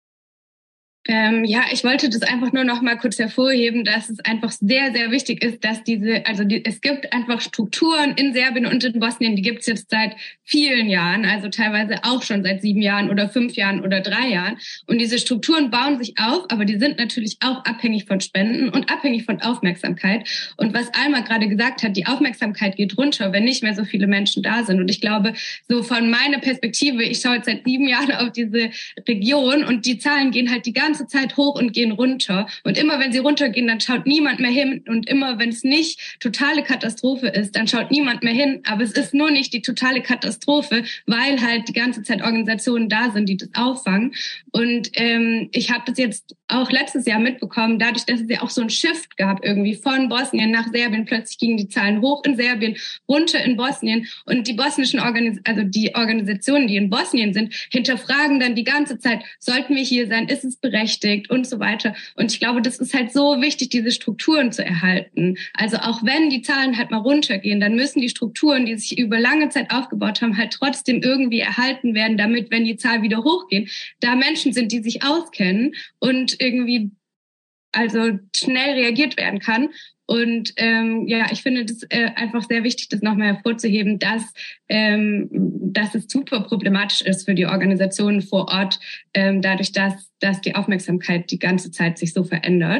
Speaker 5: Ähm, ja, ich wollte das einfach nur noch mal kurz hervorheben, dass es einfach sehr, sehr wichtig ist, dass diese, also die, es gibt einfach Strukturen in Serbien und in Bosnien, die gibt es jetzt seit vielen Jahren, also teilweise auch schon seit sieben Jahren oder fünf Jahren oder drei Jahren. Und diese Strukturen bauen sich auf, aber die sind natürlich auch abhängig von Spenden und abhängig von Aufmerksamkeit. Und was Alma gerade gesagt hat, die Aufmerksamkeit geht runter, wenn nicht mehr so viele Menschen da sind. Und ich glaube, so von meiner Perspektive, ich schaue jetzt seit sieben Jahren auf diese Region und die Zahlen gehen halt die ganze Zeit hoch und gehen runter. Und immer wenn sie runtergehen, dann schaut niemand mehr hin. Und immer wenn es nicht totale Katastrophe ist, dann schaut niemand mehr hin. Aber es ist nur nicht die totale Katastrophe, weil halt die ganze Zeit Organisationen da sind, die das auffangen. Und ähm, ich habe das jetzt auch letztes Jahr mitbekommen, dadurch, dass es ja auch so ein Shift gab irgendwie von Bosnien nach Serbien. Plötzlich gingen die Zahlen hoch in Serbien, runter in Bosnien. Und die bosnischen Organis- also die Organisationen, die in Bosnien sind, hinterfragen dann die ganze Zeit, sollten wir hier sein, ist es berechtigt und so weiter. Und ich glaube, das ist halt so wichtig, diese Strukturen zu erhalten. Also auch wenn die Zahlen halt mal runtergehen, dann müssen die Strukturen, die sich über lange Zeit aufgebaut haben, halt trotzdem irgendwie erhalten werden, damit, wenn die Zahlen wieder hochgehen, da Menschen sind, die sich auskennen und irgendwie also schnell reagiert werden kann. Und ähm, ja, ich finde das äh, einfach sehr wichtig, das nochmal hervorzuheben, dass ähm, dass es super problematisch ist für die Organisationen vor Ort, ähm, dadurch, dass dass die Aufmerksamkeit die ganze Zeit sich so verändert.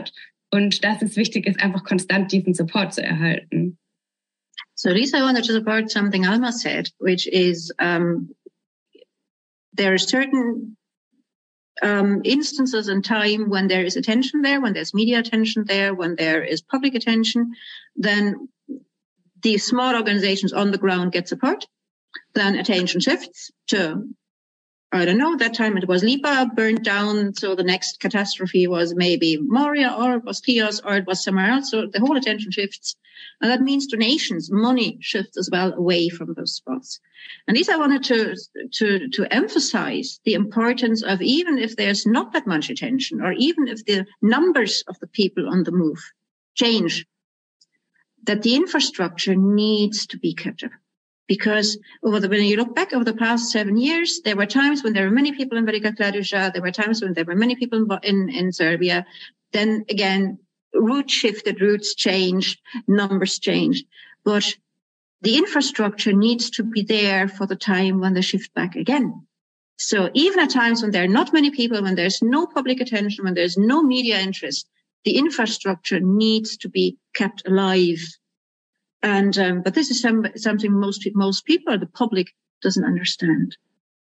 Speaker 5: Und dass es wichtig ist, einfach konstant diesen Support zu erhalten.
Speaker 2: So Lisa, I wanted to support something Alma said, which is um, there are certain um, instances in time when there is attention there, when there's media attention there, when there is public attention, then the small organizations on the ground get support. Then attention shifts to, I don't know, that time it was Lipa burned down, so the next catastrophe was maybe Moria, or it was Chios, or it was somewhere else. So the whole attention shifts. And that means donations, money shifts as well away from those spots. And these I wanted to, to, to emphasize the importance of, even if there's not that much attention, or even if the numbers of the people on the move change, that the infrastructure needs to be kept up. Because over the, when you look back over the past seven years, there were times when there were many people in Velika Kladuša, there were times when there were many people in, in Serbia. Then again, routes shifted, routes changed, numbers changed. But the infrastructure needs to be there for the time when they shift back again. So even at times when there are not many people, when there's no public attention, when there's no media interest, the infrastructure needs to be kept alive. And, um, but this is some, something most, most people, the public, doesn't understand.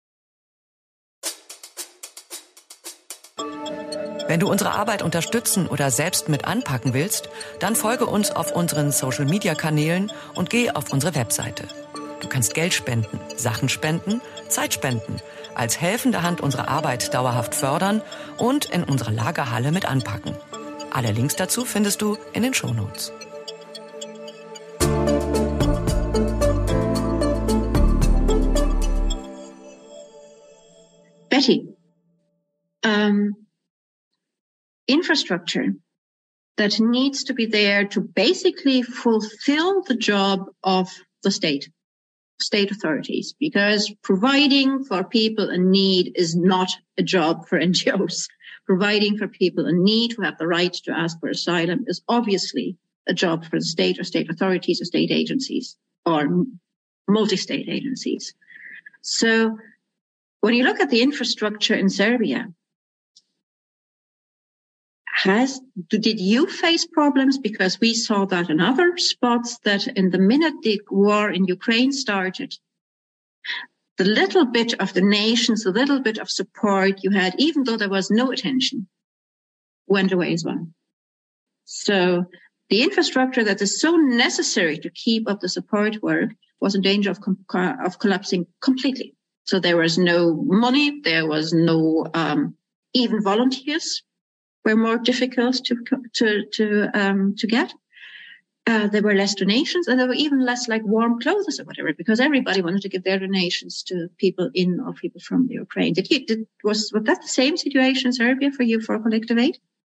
Speaker 1: Wenn du unsere Arbeit unterstützen oder selbst mit anpacken willst, dann folge uns auf unseren Social-Media-Kanälen und geh auf unsere Webseite. Du kannst Geld spenden, Sachen spenden, Zeit spenden, als helfende Hand unsere Arbeit dauerhaft fördern und in unserer Lagerhalle mit anpacken. Alle Links dazu findest du in den Shownotes.
Speaker 2: Betty, um, infrastructure that needs to be there to basically fulfill the job of the state, state authorities, because providing for people in need is not a job for N G Os. Providing for people in need who have the right to ask for asylum is obviously a job for the state or state authorities or state agencies or multi-state agencies. So when you look at the infrastructure in Serbia, has, did you face problems? Because we saw that in other spots, that in the minute the war in Ukraine started, the little bit of donations, the little bit of support you had, even though there was no attention, went away as well. So the infrastructure that is so necessary to keep up the support work was in danger of, of collapsing completely. So there was no money, there was no, um, even volunteers were more difficult to, to, to, um, to get. Uh, there were less donations, and there were even less like warm clothes or whatever, because everybody wanted to give their donations to people in or people from the Ukraine. Did you, did, was, was that the same situation in Serbia for you for collective aid?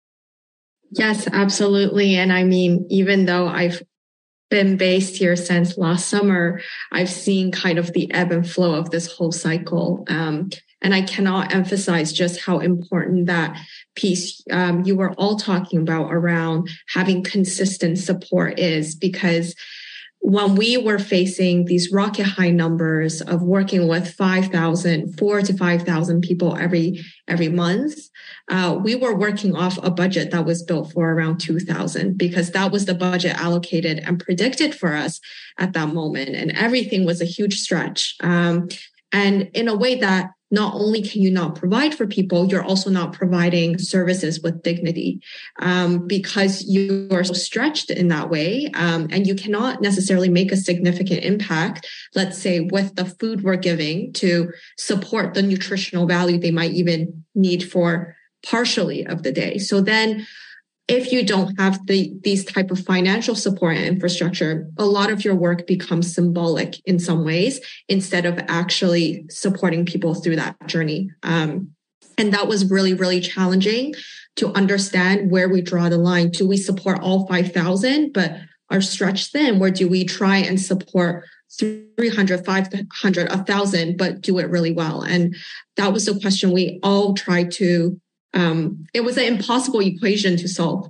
Speaker 3: Yes, absolutely. And I mean, even though I've been based here since last summer, I've seen kind of the ebb and flow of this whole cycle. Um, and I cannot emphasize just how important that piece um, you were all talking about around having consistent support is, because when we were facing these rocket high numbers of working with five thousand, four to five thousand people every, every month, uh, we were working off a budget that was built for around two thousand, because that was the budget allocated and predicted for us at that moment. And everything was a huge stretch. Um, and in a way that not only can you not provide for people, you're also not providing services with dignity, um, because you are so stretched in that way. Um, and you cannot necessarily make a significant impact, let's say, with the food we're giving to support the nutritional value they might even need for partially of the day. So then if you don't have the, these type of financial support and infrastructure, a lot of your work becomes symbolic in some ways instead of actually supporting people through that journey. Um, and that was really, really challenging to understand where we draw the line. Do we support all five thousand, but are stretched thin? Where do we try and support three hundred, five hundred, one thousand, but do it really well? And that was the question we all tried to um, it was an impossible equation to solve.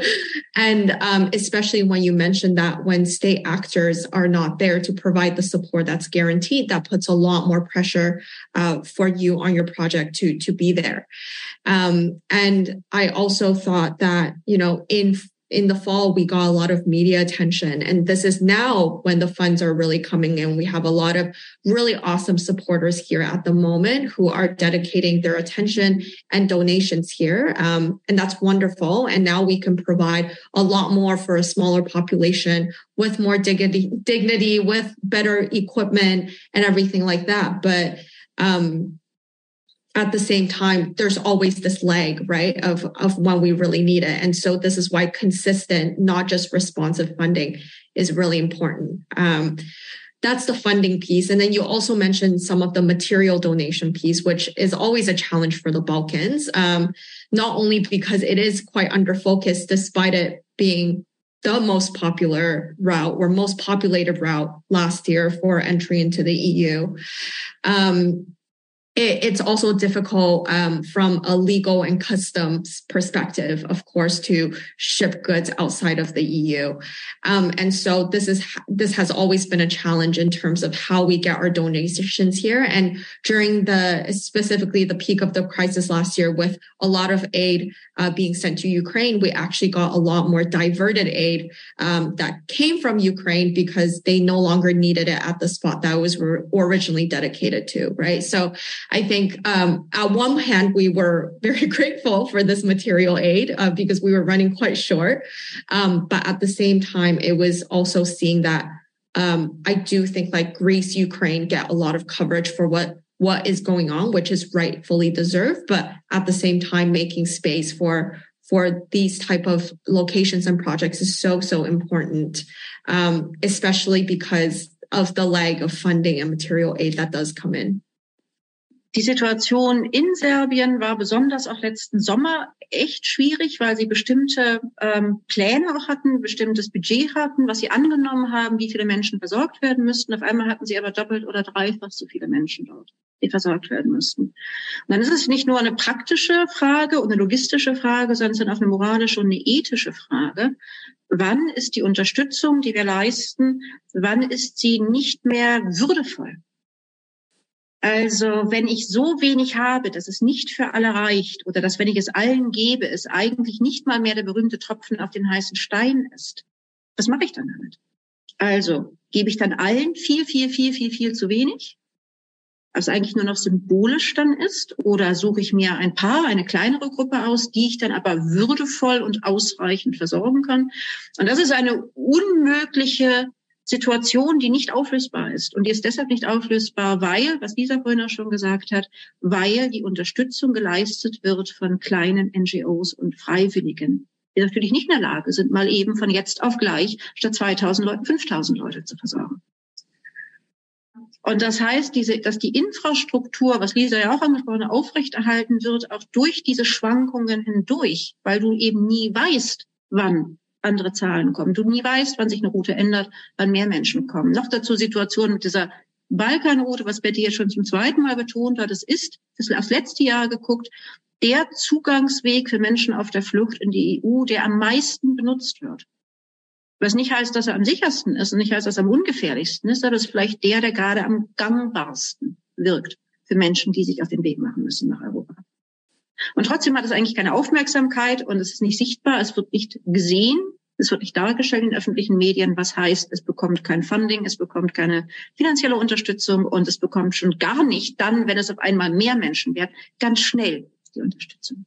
Speaker 3: And um, especially when you mentioned that when state actors are not there to provide the support that's guaranteed, that puts a lot more pressure uh, for you on your project to, to be there. Um, and I also thought that, you know, in In the fall, we got a lot of media attention, and this is now when the funds are really coming in. We have a lot of really awesome supporters here at the moment who are dedicating their attention and donations here. Um, and that's wonderful. And now we can provide a lot more for a smaller population with more dignity, dignity, with better equipment and everything like that. But um, at the same time, there's always this lag, right, of, of when we really need it. And so this is why consistent, not just responsive funding is really important. Um, that's the funding piece. And then you also mentioned some of the material donation piece, which is always a challenge for the Balkans, um, not only because it is quite under-focused, despite it being the most popular route or most populated route last year for entry into the E U. Um, It, it's also difficult um, from a legal and customs perspective, of course, to ship goods outside of the E U. Um, and so this is this has always been a challenge in terms of how we get our donations here. And during the specifically the peak of the crisis last year, with a lot of aid uh, being sent to Ukraine, we actually got a lot more diverted aid um, that came from Ukraine because they no longer needed it at the spot that it was re- originally dedicated to, right? So I think um, on one hand, we were very grateful for this material aid uh, because we were running quite short. Um, but at the same time, it was also seeing that um, I do think like Greece, Ukraine get a lot of coverage for what, what is going on, which is rightfully deserved. But at the same time, making space for for these type of locations and projects is so, so important, um, especially because of the lag of funding and material aid that does come in.
Speaker 2: Die Situation in Serbien war besonders auch letzten Sommer echt schwierig, weil sie bestimmte ähm, Pläne auch hatten, bestimmtes Budget hatten, was sie angenommen haben, wie viele Menschen versorgt werden müssten. Auf einmal hatten sie aber doppelt oder dreifach so viele Menschen dort, die versorgt werden müssten. Und dann ist es nicht nur eine praktische Frage und eine logistische Frage, sondern auch eine moralische und eine ethische Frage. Wann ist die Unterstützung, die wir leisten, wann ist sie nicht mehr würdevoll? Also wenn ich so wenig habe, dass es nicht für alle reicht oder dass, wenn ich es allen gebe, es eigentlich nicht mal mehr der berühmte Tropfen auf den heißen Stein ist, was mache ich dann damit? Also gebe ich dann allen viel, viel, viel, viel, viel zu wenig, was eigentlich nur noch symbolisch dann ist, oder suche ich mir ein paar, eine kleinere Gruppe aus, die ich dann aber würdevoll und ausreichend versorgen kann? Und das ist eine unmögliche Situation, die nicht auflösbar ist. Und die ist deshalb nicht auflösbar, weil, was Lisa vorhin auch schon gesagt hat, weil die Unterstützung geleistet wird von kleinen N G Os und Freiwilligen, die natürlich nicht in der Lage sind, mal eben von jetzt auf gleich statt zweitausend Leuten fünftausend Leute zu versorgen. Und das heißt, diese, dass die Infrastruktur, was Lisa ja auch angesprochen hat, aufrechterhalten wird, auch durch diese Schwankungen hindurch, weil du eben nie weißt, wann andere Zahlen kommen. Du nie weißt, wann sich eine Route ändert, wann mehr Menschen kommen. Noch dazu Situationen mit dieser Balkanroute, was Betty jetzt schon zum zweiten Mal betont hat. Es ist, das ist aufs letzte Jahr geguckt, der Zugangsweg für Menschen auf der Flucht in die E U, der am meisten benutzt wird. Was nicht heißt, dass er am sichersten ist und nicht heißt, dass er am ungefährlichsten ist, aber es ist vielleicht der, der gerade am gangbarsten wirkt für Menschen, die sich auf den Weg machen müssen nach Europa. Und trotzdem hat es eigentlich keine Aufmerksamkeit und es ist nicht sichtbar, es wird nicht gesehen, es wird nicht dargestellt in öffentlichen Medien, was heißt, es bekommt kein Funding, es bekommt keine finanzielle Unterstützung und es bekommt schon gar nicht dann, wenn es auf einmal mehr Menschen werden, ganz schnell die Unterstützung.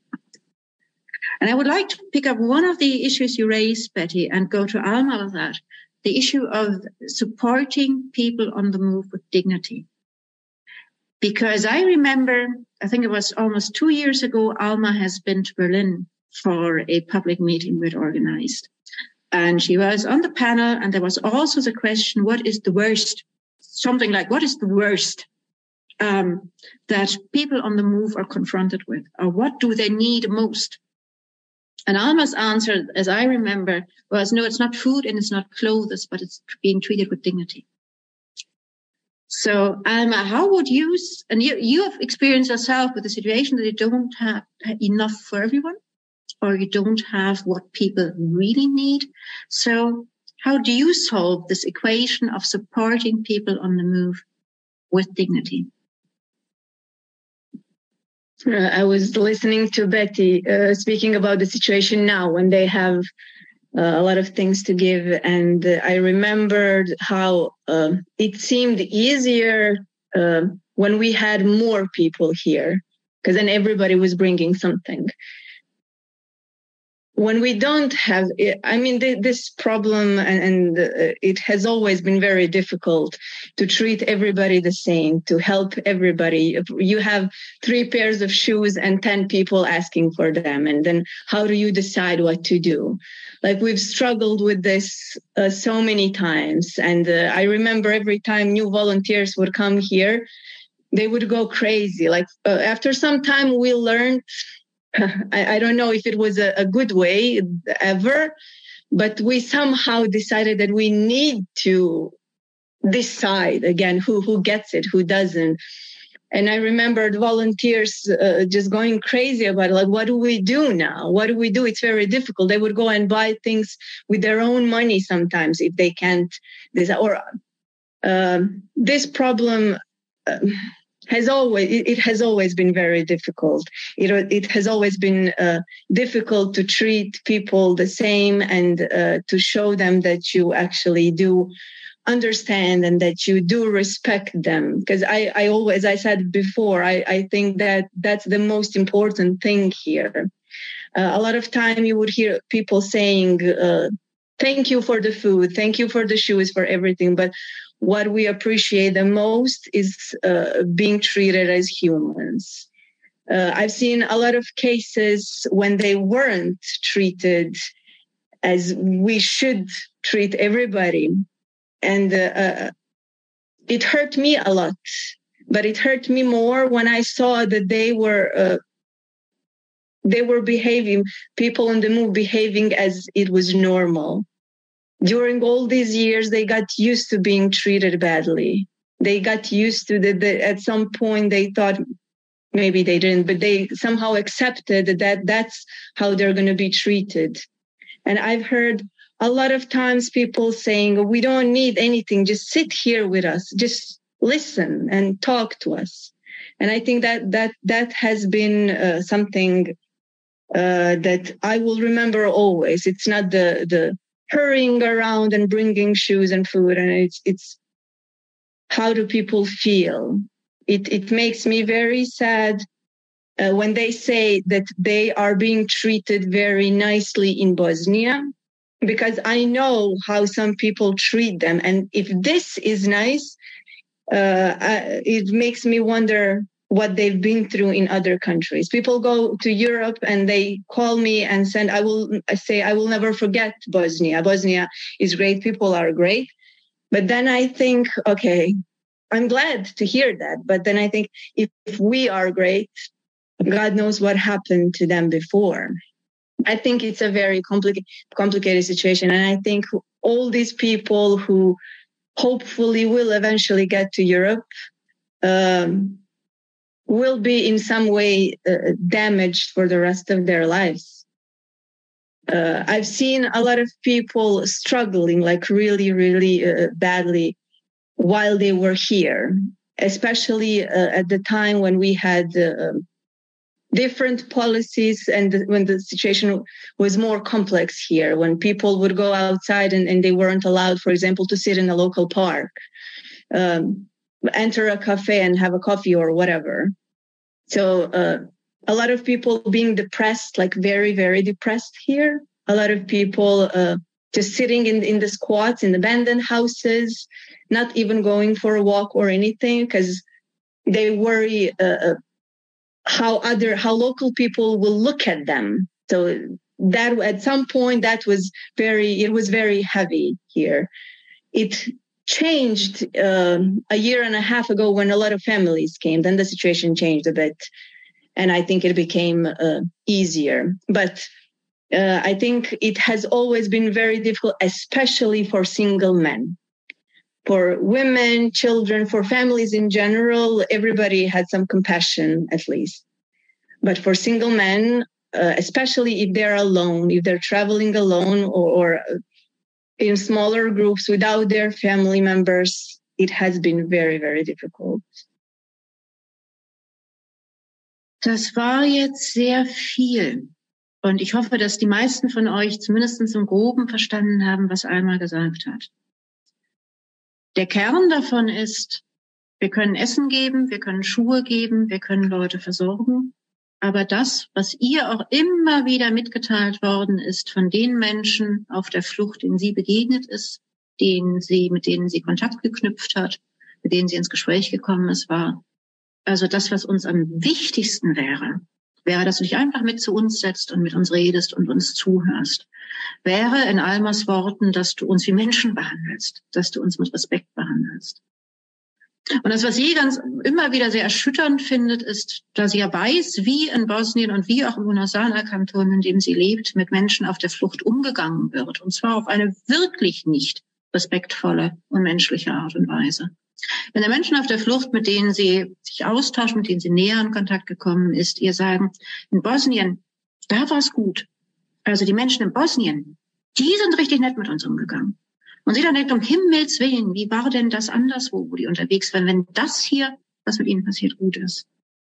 Speaker 2: And I would like to pick up one of the issues you raised, Betty, and go to Alma with that, the issue of supporting people on the move with dignity. Because I remember, I think it was almost two years ago, Alma has been to Berlin for a public meeting we'd organized. And she was on the panel, and there was also the question, what is the worst? Something like, what is the worst um, that people on the move are confronted with? Or what do they need most? And Alma's answer, as I remember, was, no, it's not food and it's not clothes, but it's being treated with dignity. So, Alma, how would you, and you, you have experienced yourself with the situation that you don't have enough for everyone, or you don't have what people really need. So how do you solve this equation of supporting people on the move with dignity?
Speaker 4: Uh, I was listening to Betty uh, speaking about the situation now when they have uh, a lot of things to give. And uh, I remembered how uh, it seemed easier uh, when we had more people here, because then everybody was bringing something. When we don't have, I mean, this problem, and, and uh, it has always been very difficult to treat everybody the same, to help everybody. You have three pairs of shoes and ten people asking for them. And then how do you decide what to do? Like, we've struggled with this uh, so many times. And uh, I remember every time new volunteers would come here, they would go crazy. Like uh, after some time, we learned, I, I don't know if it was a, a good way ever, but we somehow decided that we need to decide again who, who gets it, who doesn't. And I remembered volunteers uh, just going crazy about it. Like, what do we do now? What do we do? It's very difficult. They would go and buy things with their own money sometimes if they can't. This or uh, this problem uh, has always it, it has always been very difficult. It it has always been uh, difficult to treat people the same and uh, to show them that you actually do understand and that you do respect them. Because I, I always, I said before, I, I think that that's the most important thing here. Uh, a lot of time you would hear people saying, uh, thank you for the food, thank you for the shoes, for everything. But what we appreciate the most is uh, being treated as humans. Uh, I've seen a lot of cases when they weren't treated as we should treat everybody. And uh, it hurt me a lot, but it hurt me more when I saw that they were uh, they were behaving, people on the move behaving as it was normal. During all these years, they got used to being treated badly. They got used to that. At some point, they thought maybe they didn't, but they somehow accepted that that's how they're going to be treated. And I've heard a lot of times people saying, we don't need anything, just sit here with us, just listen and talk to us. And I think that that that has been uh, something uh, that I will remember always. It's not the the hurrying around and bringing shoes and food, and it's it's how do people feel? It it makes me very sad uh, when they say that they are being treated very nicely in Bosnia, because I know how some people treat them. And if this is nice, uh, I, it makes me wonder what they've been through in other countries. People go to Europe and they call me and send, I will I say, I will never forget Bosnia. Bosnia is great. People are great. But then I think, okay, I'm glad to hear that. But then I think if, if we are great, God knows what happened to them before. I think it's a very complicated, complicated situation. And I think all these people who hopefully will eventually get to Europe um, will be in some way uh, damaged for the rest of their lives. Uh, I've seen a lot of people struggling like really, really uh, badly while they were here, especially uh, at the time when we had uh, different policies and the, when the situation was more complex here, when people would go outside and, and they weren't allowed, for example, to sit in a local park, um, enter a cafe and have a coffee or whatever. So uh, a lot of people being depressed, like very, very depressed here. A lot of people uh, just sitting in, in the squats, in abandoned houses, not even going for a walk or anything because they worry uh, how other, how local people will look at them. So that at some point that was very, it was very heavy here. It changed uh, a year and a half ago when a lot of families came. Then the situation changed a bit, and I think it became uh, easier. But uh, I think it has always been very difficult, especially for single men. for women, children, for families in general, everybody had some compassion at least. But for single men, uh, especially if they're alone, if they're traveling alone or, or in smaller groups without their family members, it has been very, very difficult.
Speaker 2: Das war jetzt sehr viel. Und ich hoffe, dass die meisten von euch zumindest im Groben verstanden haben, was Alma gesagt hat. Der Kern davon ist, wir können Essen geben, wir können Schuhe geben, wir können Leute versorgen. Aber das, was ihr auch immer wieder mitgeteilt worden ist von den Menschen auf der Flucht, denen sie begegnet ist, denen sie, mit denen sie Kontakt geknüpft hat, mit denen sie ins Gespräch gekommen ist, war, also das, was uns am wichtigsten wäre, wäre, dass du dich einfach mit zu uns setzt und mit uns redest und uns zuhörst. Wäre in Almas Worten, dass du uns wie Menschen behandelst, dass du uns mit Respekt behandelst. Und das, was sie ganz immer wieder sehr erschütternd findet, ist, dass sie ja weiß, wie in Bosnien und wie auch im Unasana-Kanton, in dem sie lebt, mit Menschen auf der Flucht umgegangen wird. Und zwar auf eine wirklich nicht respektvolle und menschliche Art und Weise. Wenn der Menschen auf der Flucht, mit denen sie sich austauschen, mit denen sie näher in Kontakt gekommen ist, ihr sagen, in Bosnien, da war es gut. Also die Menschen in Bosnien, die sind richtig nett mit uns umgegangen. Und sie dann denkt, um Himmels Willen, wie war denn das anderswo, wo die unterwegs waren, wenn das hier, was mit ihnen passiert, gut ist?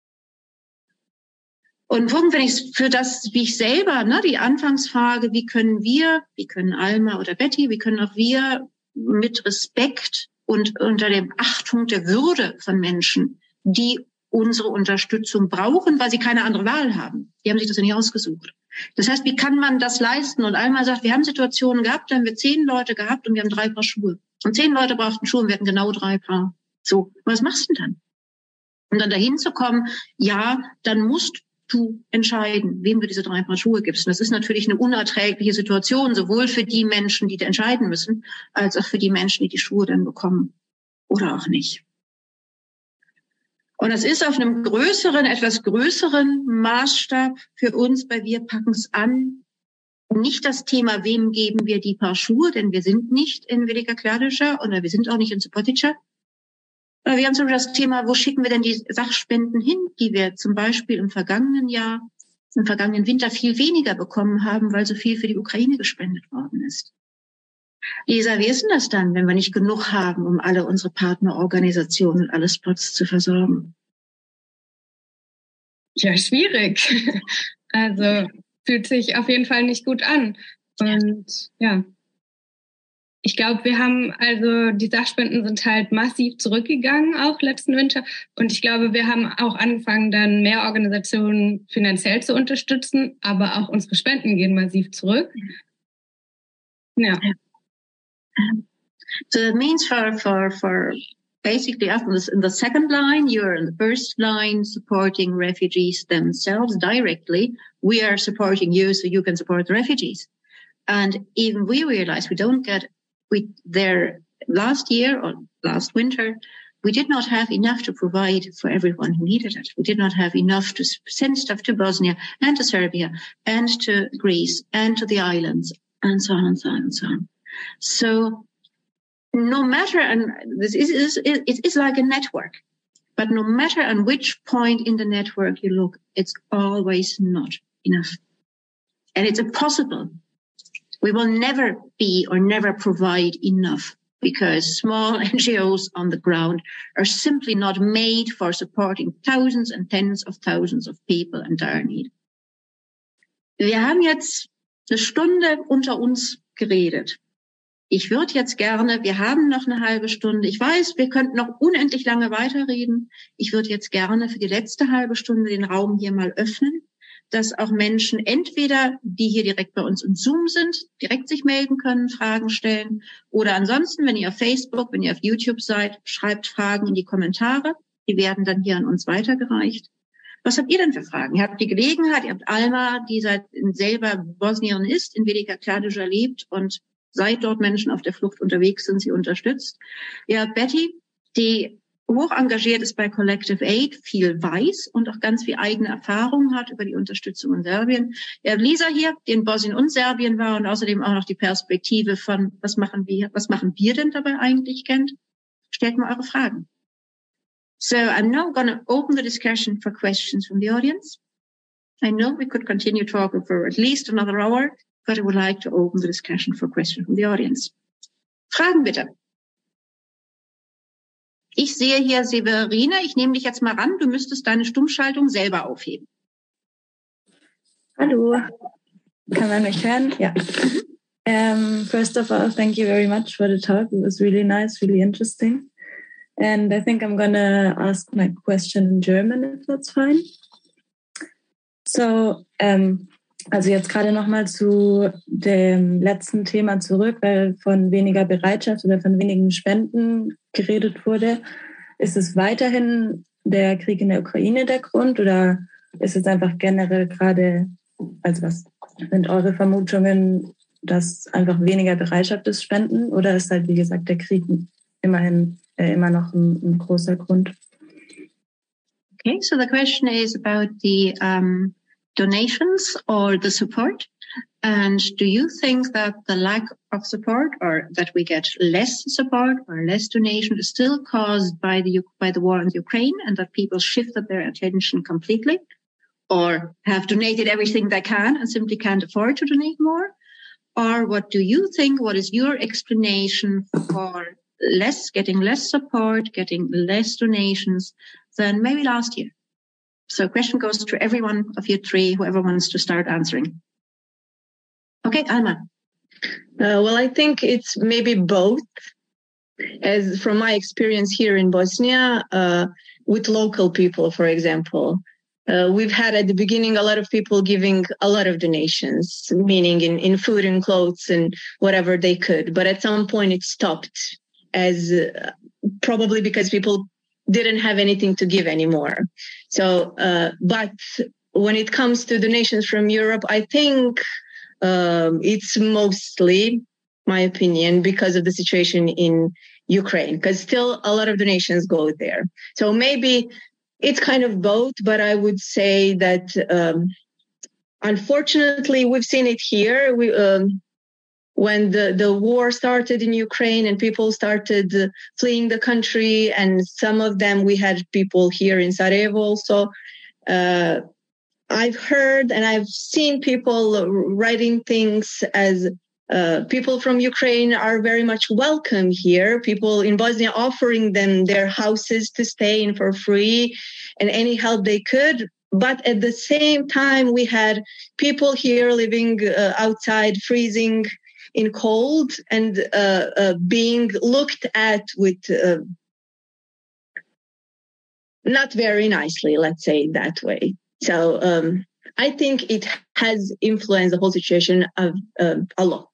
Speaker 2: Und ein Punkt, wenn ich für das, wie ich selber, ne, die Anfangsfrage, wie können wir, wie können Alma oder Betty, wie können auch wir mit Respekt und unter der Achtung der Würde von Menschen, die unsere Unterstützung brauchen, weil sie keine andere Wahl haben. Die haben sich das ja nicht ausgesucht. Das heißt, wie kann man das leisten? Und Alma sagt, wir haben Situationen gehabt, da haben wir zehn Leute gehabt und wir haben drei Paar Schuhe. Und zehn Leute brauchten Schuhe und wir hatten genau drei Paar. So, was machst du denn dann? Und dann dahin zu kommen, ja, dann musst du entscheiden, wem du diese drei Paar Schuhe gibst. Und das ist natürlich eine unerträgliche Situation, sowohl für die Menschen, die da entscheiden müssen, als auch für die Menschen, die die Schuhe dann bekommen. Oder auch nicht. Und es ist auf einem größeren, etwas größeren Maßstab für uns bei Wir packen's an. Nicht das Thema, wem geben wir die Paar Schuhe, denn wir sind nicht in Velika Kladuša oder wir sind auch nicht in Subotica. Aber wir haben zum Beispiel das Thema, wo schicken wir denn die Sachspenden hin, die wir zum Beispiel im vergangenen Jahr, im vergangenen Winter viel weniger bekommen haben, weil so viel für die Ukraine gespendet worden ist. Lisa, wie ist denn das dann, wenn wir nicht genug haben, um alle unsere Partnerorganisationen und alle Spots zu versorgen?
Speaker 5: Ja, schwierig. Also fühlt sich auf jeden Fall nicht gut an. Und ja, ich glaube, wir haben, also die Sachspenden sind halt massiv zurückgegangen, auch letzten Winter. Und ich glaube, wir haben auch angefangen, dann mehr Organisationen finanziell zu unterstützen, aber auch unsere Spenden gehen massiv zurück. Ja.
Speaker 2: So that means for, for, for basically in the second line, you're in the first line supporting refugees themselves directly. We are supporting you so you can support the refugees. And even we realize we don't get, we, there last year or last winter, we did not have enough to provide for everyone who needed it. We did not have enough to send stuff to Bosnia and to Serbia and to Greece and to the islands and so on and so on and so on. So no matter, and this is, is it is like a network, but no matter on which point in the network you look, it's always not enough. And it's impossible. We will never be or never provide enough because small N G Os on the ground are simply not made for supporting thousands and tens of thousands of people in dire need. Wir haben jetzt eine Stunde unter uns geredet. Ich würde jetzt gerne, wir haben noch eine halbe Stunde. Ich weiß, wir könnten noch unendlich lange weiterreden. Ich würde jetzt gerne für die letzte halbe Stunde den Raum hier mal öffnen, dass auch Menschen entweder, die hier direkt bei uns im Zoom sind, direkt sich melden können, Fragen stellen. Oder ansonsten, wenn ihr auf Facebook, wenn ihr auf YouTube seid, schreibt Fragen in die Kommentare. Die werden dann hier an uns weitergereicht. Was habt ihr denn für Fragen? Ihr habt die Gelegenheit, ihr habt Alma, die seit selber Bosnierin ist, in Velika Kladuša lebt und seit dort Menschen auf der Flucht unterwegs sind, sie unterstützt. Ihr habt Betty, die hoch engagiert ist bei Collective Aid, viel weiß und auch ganz viel eigene Erfahrung hat über die Unterstützung in Serbien. Ihr habt Lisa hier, die in Bosnien und Serbien war und außerdem auch noch die Perspektive von, was machen wir, was machen wir denn dabei eigentlich kennt. Stellt mal eure Fragen. So I'm now going to open the discussion for questions from the audience. I know we could continue talking for at least another hour, but I would like to open the discussion for questions from the audience. Fragen bitte. Ich sehe hier Severine. Ich nehme dich jetzt mal ran. Du müsstest deine Stummschaltung selber aufheben.
Speaker 6: Hallo. Kann man mich hören? Ja. Um, first of all, thank you very much for the talk. It was really nice, really interesting. And I think I'm going to ask my question in German, if that's fine. So, um, also jetzt gerade nochmal zu dem letzten Thema zurück, weil von weniger Bereitschaft oder von wenigen Spenden geredet wurde. Ist es weiterhin der Krieg in der Ukraine der Grund oder ist es einfach generell gerade, also was sind eure Vermutungen, dass einfach weniger Bereitschaft ist, Spenden, oder ist halt, wie gesagt, der Krieg immerhin äh, immer noch ein, ein großer Grund?
Speaker 2: Okay, so the question is about the um, donations or the support. And do you think that the lack of support, or that we get less support or less donation, is still caused by the by the war in Ukraine, and that people shifted their attention completely, or have donated everything they can and simply can't afford to donate more? Or what do you think, what is your explanation for less, getting less support, getting less donations than maybe last year? So question goes to every one of you three, whoever wants to start answering. Okay, Alma.
Speaker 4: Uh, well, I think it's maybe both. As from my experience here in Bosnia, uh, with local people, for example, Uh, we've had at the beginning a lot of people giving a lot of donations, meaning in, in food and clothes and whatever they could. But at some point it stopped, as uh, probably because people didn't have anything to give anymore. So, uh, but when it comes to donations from Europe, I think um, it's mostly, my opinion, because of the situation in Ukraine, because still a lot of donations go there. So maybe it's kind of both, but I would say that, um, unfortunately, we've seen it here. We, um, when the, the war started in Ukraine and people started uh, fleeing the country, and some of them, we had people here in Sarajevo also. Uh, I've heard and I've seen people writing things as Uh, people from Ukraine are very much welcome here. People in Bosnia offering them their houses to stay in for free and any help they could. But at the same time, we had people here living uh, outside, freezing in cold, and uh, uh, being looked at with uh, not very nicely, let's say it that way. So um, I think it has influenced the whole situation of, uh, a lot.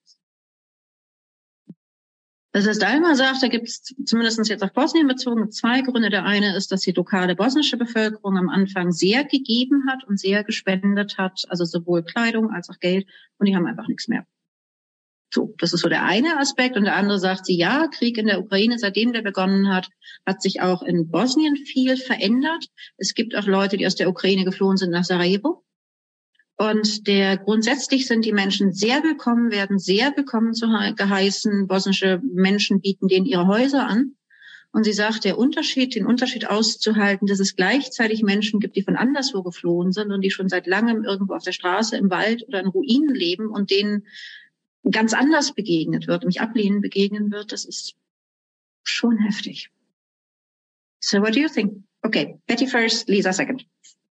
Speaker 2: Das heißt, Alma sagt, da gibt es zumindest jetzt auf Bosnien bezogen zwei Gründe. Der eine ist, dass die lokale bosnische Bevölkerung am Anfang sehr gegeben hat und sehr gespendet hat, also sowohl Kleidung als auch Geld, und die haben einfach nichts mehr. So, das ist so der eine Aspekt. Und der andere sagt sie, ja, Krieg in der Ukraine, seitdem der begonnen hat, hat sich auch in Bosnien viel verändert. Es gibt auch Leute, die aus der Ukraine geflohen sind nach Sarajevo. Und der grundsätzlich sind die Menschen sehr willkommen, werden sehr willkommen zu geheißen. Bosnische Menschen bieten denen ihre Häuser an. Und sie sagt, der Unterschied, den Unterschied auszuhalten, dass es gleichzeitig Menschen gibt, die von anderswo geflohen sind und die schon seit langem irgendwo auf der Straße, im Wald oder in Ruinen leben und denen ganz anders begegnet wird, nämlich ablehnend begegnen wird, das ist schon heftig. So what do you think? Okay, Betty first, Lisa second.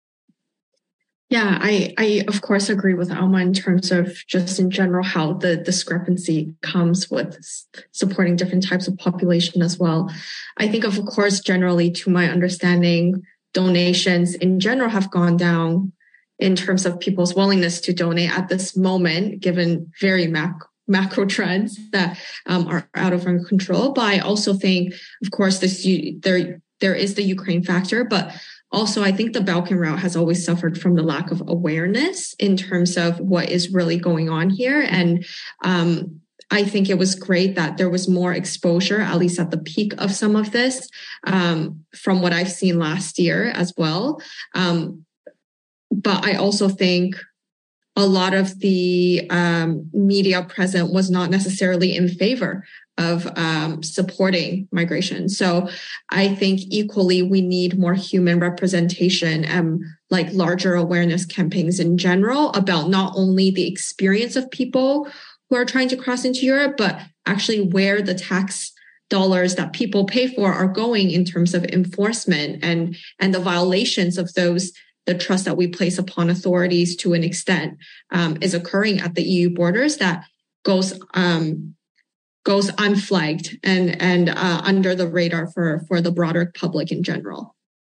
Speaker 3: Yeah, I, I of course agree with Alma in terms of just in general how the discrepancy comes with supporting different types of population as well. I think, of course, generally, to my understanding, donations in general have gone down in terms of people's willingness to donate at this moment, given very mac- macro trends that um, are out of our control. But I also think, of course, this there there is the Ukraine factor, but also, I think the Balkan route has always suffered from the lack of awareness in terms of what is really going on here. And um, I think it was great that there was more exposure, at least at the peak of some of this, um, from what I've seen last year as well. Um, but I also think a lot of the um, media present was not necessarily in favor of um, supporting migration. So I think equally we need more human representation and like larger awareness campaigns in general about not only the experience of people who are trying to cross into Europe, but actually where the tax dollars that people pay for are going in terms of enforcement and, and the violations of those, the trust that we place upon authorities to an extent um, is occurring at the E U borders that goes um, goes unflagged and, and uh, under the radar for, for the broader public in general.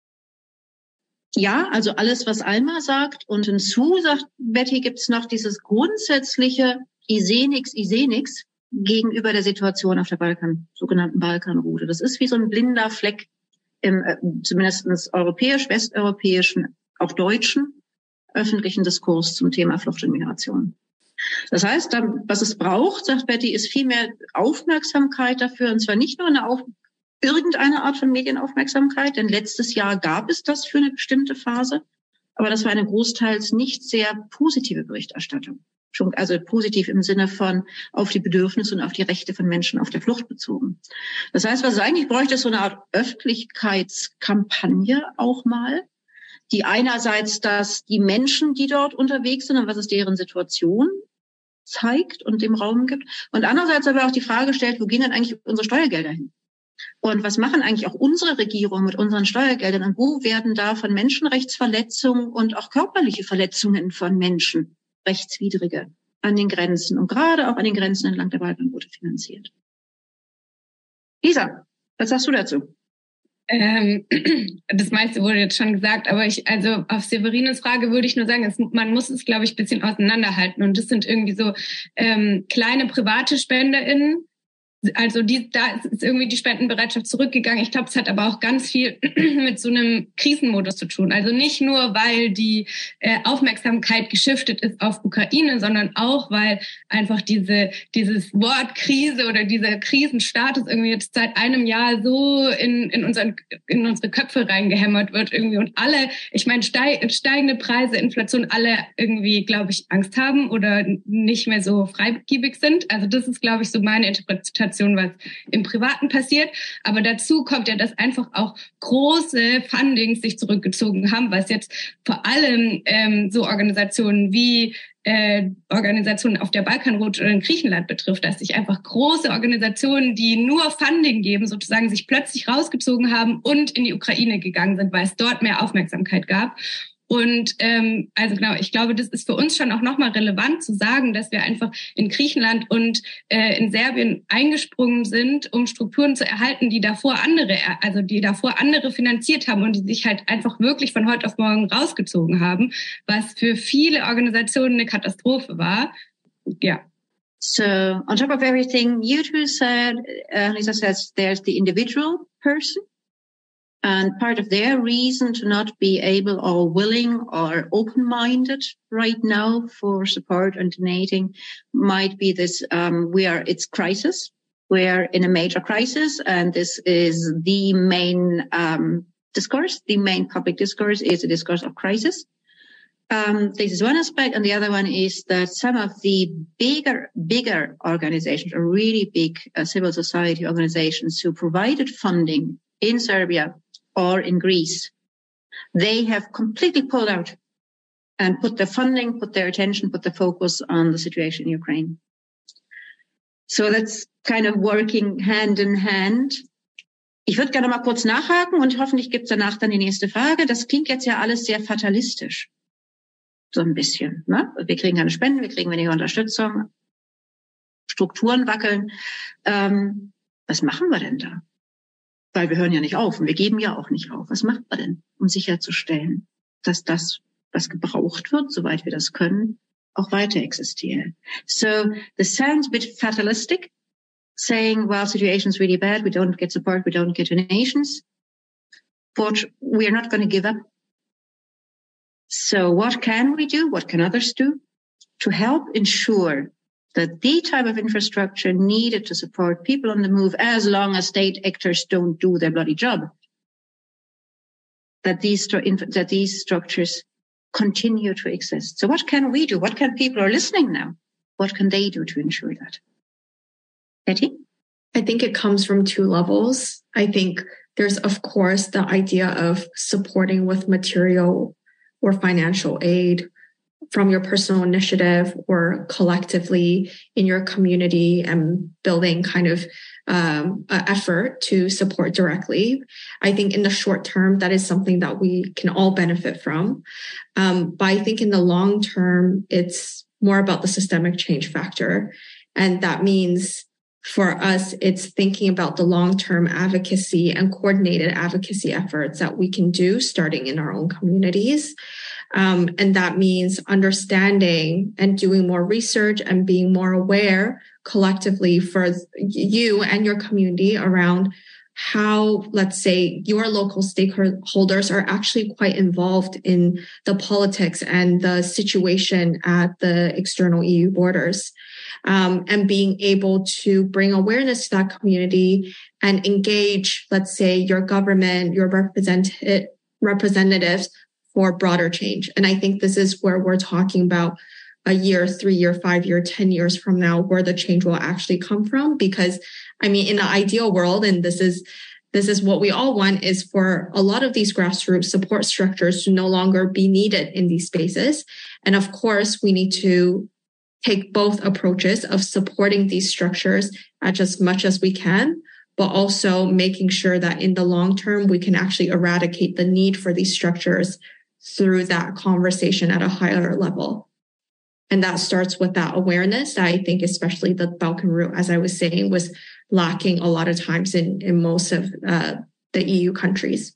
Speaker 2: Ja, also alles, was Alma sagt. Und hinzu, sagt Betty, gibt es noch dieses grundsätzliche I seh nix, I seh nix gegenüber der Situation auf der Balkan, sogenannten Balkanroute. Das ist wie so ein blinder Fleck im äh, zumindest europäisch, westeuropäischen, auch deutschen öffentlichen Diskurs zum Thema Flucht und Migration. Das heißt, dann, was es braucht, sagt Betty, ist viel mehr Aufmerksamkeit dafür, und zwar nicht nur eine Auf irgendeine Art von Medienaufmerksamkeit, denn letztes Jahr gab es das für eine bestimmte Phase, aber das war eine großteils nicht sehr positive Berichterstattung. Schon, also positiv im Sinne von auf die Bedürfnisse und auf die Rechte von Menschen auf der Flucht bezogen. Das heißt, was es eigentlich bräuchte, ist so eine Art Öffentlichkeitskampagne auch mal, die einerseits das die Menschen, die dort unterwegs sind und was ist deren Situation, zeigt und dem Raum gibt, und andererseits aber auch die Frage stellt, wo gehen denn eigentlich unsere Steuergelder hin? Und was machen eigentlich auch unsere Regierungen mit unseren Steuergeldern? Und wo werden da von Menschenrechtsverletzungen und auch körperliche Verletzungen von Menschen, rechtswidrige, an den Grenzen und gerade auch an den Grenzen entlang der Balkanroute finanziert? Lisa, was sagst du dazu?
Speaker 5: Ähm, das meiste wurde jetzt schon gesagt, aber ich, also auf Severinos Frage würde ich nur sagen, es, man muss es, glaube ich, ein bisschen auseinanderhalten. Und das sind irgendwie so ähm, kleine private SpenderInnen. Also die, da ist irgendwie die Spendenbereitschaft zurückgegangen. Ich glaube, es hat aber auch ganz viel mit so einem Krisenmodus zu tun. Also nicht nur, weil die äh, Aufmerksamkeit geschiftet ist auf Ukraine, sondern auch, weil einfach diese dieses Wort Krise oder dieser Krisenstatus irgendwie jetzt seit einem Jahr so in in unseren in unsere Köpfe reingehämmert wird irgendwie und alle, ich meine steig, steigende Preise, Inflation, alle irgendwie, glaube ich, Angst haben oder nicht mehr so freigebig sind. Also das ist, glaube ich, so meine Interpretation, was im Privaten passiert. Aber dazu kommt ja, dass einfach auch große Fundings sich zurückgezogen haben, was jetzt vor allem ähm, so Organisationen wie äh, Organisationen auf der Balkanroute oder in Griechenland betrifft, dass sich einfach große Organisationen, die nur Funding geben, sozusagen sich plötzlich rausgezogen haben und in die Ukraine gegangen sind, weil es dort mehr Aufmerksamkeit gab. Und ähm, also genau, ich glaube, das ist für uns schon auch nochmal relevant zu sagen, dass wir einfach in Griechenland und äh, in Serbien eingesprungen sind, um Strukturen zu erhalten, die davor andere, also die davor andere finanziert haben und die sich halt einfach wirklich von heute auf morgen rausgezogen haben, was für viele Organisationen eine Katastrophe war. Ja.
Speaker 2: So on top of everything you two said, uh, Lisa says there's the individual person. And part of their reason to not be able or willing or open-minded right now for support and donating might be this, um, we are, it's crisis. We're in a major crisis, and this is the main um, discourse. The main public discourse is a discourse of crisis. Um, this is one aspect, and the other one is that some of the bigger, bigger organizations, or really big uh, civil society organizations who provided funding in Serbia or in Greece, they have completely pulled out and put their funding, put their attention, put the focus on the situation in Ukraine. So that's kind of working hand in hand. Ich würde gerne mal kurz nachhaken und hoffentlich gibt's danach dann die nächste Frage. Das klingt jetzt ja alles sehr fatalistisch. So ein bisschen, ne? Wir kriegen keine Spenden, wir kriegen weniger Unterstützung, Strukturen wackeln. Ähm, was machen wir denn da? Weil wir hören ja nicht auf und wir geben ja auch nicht auf. Was macht man denn, um sicherzustellen, dass das, was gebraucht wird, soweit wir das können, auch weiter existiert? So this sounds a bit fatalistic, saying, well, situation's really bad, we don't get support, we don't get donations, but we are not going to give up. So what can we do? What can others do to help ensure that the type of infrastructure needed to support people on the move, as long as state actors don't do their bloody job, that these, that these structures continue to exist? So what can we do? What can people who are listening now, what can they do to ensure that? Betty?
Speaker 3: I think it comes from two levels. I think there's, of course, the idea of supporting with material or financial aid from your personal initiative or collectively in your community, and building kind of um, an effort to support directly. I think in the short term, that is something that we can all benefit from. Um, but I think in the long term, it's more about the systemic change factor. And that means for us, it's thinking about the long-term advocacy and coordinated advocacy efforts that we can do starting in our own communities. Um, and that means understanding and doing more research and being more aware collectively for you and your community around how, let's say, your local stakeholders are actually quite involved in the politics and the situation at the external E U borders. Um, and being able to bring awareness to that community and engage, let's say, your government, your represent- representatives for broader change. And I think this is where we're talking about a year, three year, five year, ten years from now, where the change will actually come from. Because, I mean, in an ideal world, and this is this is what we all want, is for a lot of these grassroots support structures to no longer be needed in these spaces. And of course, we need to take both approaches of supporting these structures as much as we can, but also making sure that in the long term, we can actually eradicate the need for these structures through that conversation at a higher level. And that starts with that awareness that I think, especially the Balkan route, as I was saying, was lacking a lot of times in, in most of uh, the E U countries.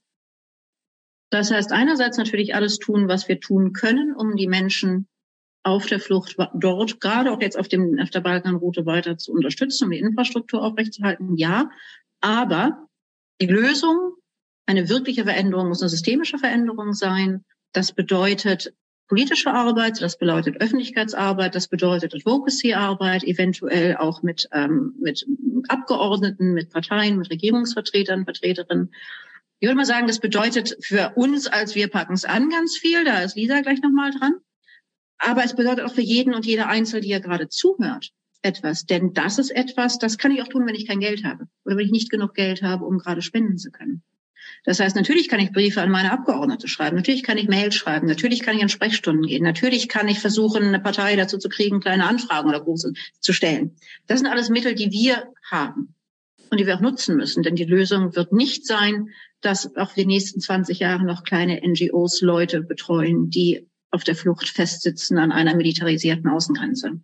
Speaker 2: Das heißt, einerseits natürlich alles tun, was wir tun können, um die Menschen auf der Flucht dort, gerade auch jetzt auf dem, auf der Balkanroute weiter zu unterstützen, um die Infrastruktur aufrechtzuerhalten. Ja, aber die Lösung, eine wirkliche Veränderung, muss eine systemische Veränderung sein. Das bedeutet politische Arbeit, das bedeutet Öffentlichkeitsarbeit, das bedeutet Advocacy-Arbeit, eventuell auch mit, ähm, mit Abgeordneten, mit Parteien, mit Regierungsvertretern, Vertreterinnen. Ich würde mal sagen, das bedeutet für uns als Wir packen es an ganz viel. Da ist Lisa gleich nochmal dran. Aber es bedeutet auch für jeden und jede Einzelne, die ja gerade zuhört, etwas. Denn das ist etwas, das kann ich auch tun, wenn ich kein Geld habe oder wenn ich nicht genug Geld habe, um gerade spenden zu können. Das heißt, natürlich kann ich Briefe an meine Abgeordnete schreiben, natürlich kann ich Mails schreiben, natürlich kann ich an Sprechstunden gehen, natürlich kann ich versuchen, eine Partei dazu zu kriegen, kleine Anfragen oder große zu stellen. Das sind alles Mittel, die wir haben und die wir auch nutzen müssen. Denn die Lösung wird nicht sein, dass auch die nächsten zwanzig Jahre noch kleine N G Os Leute betreuen, die auf der Flucht festsitzen an einer militarisierten Außengrenze.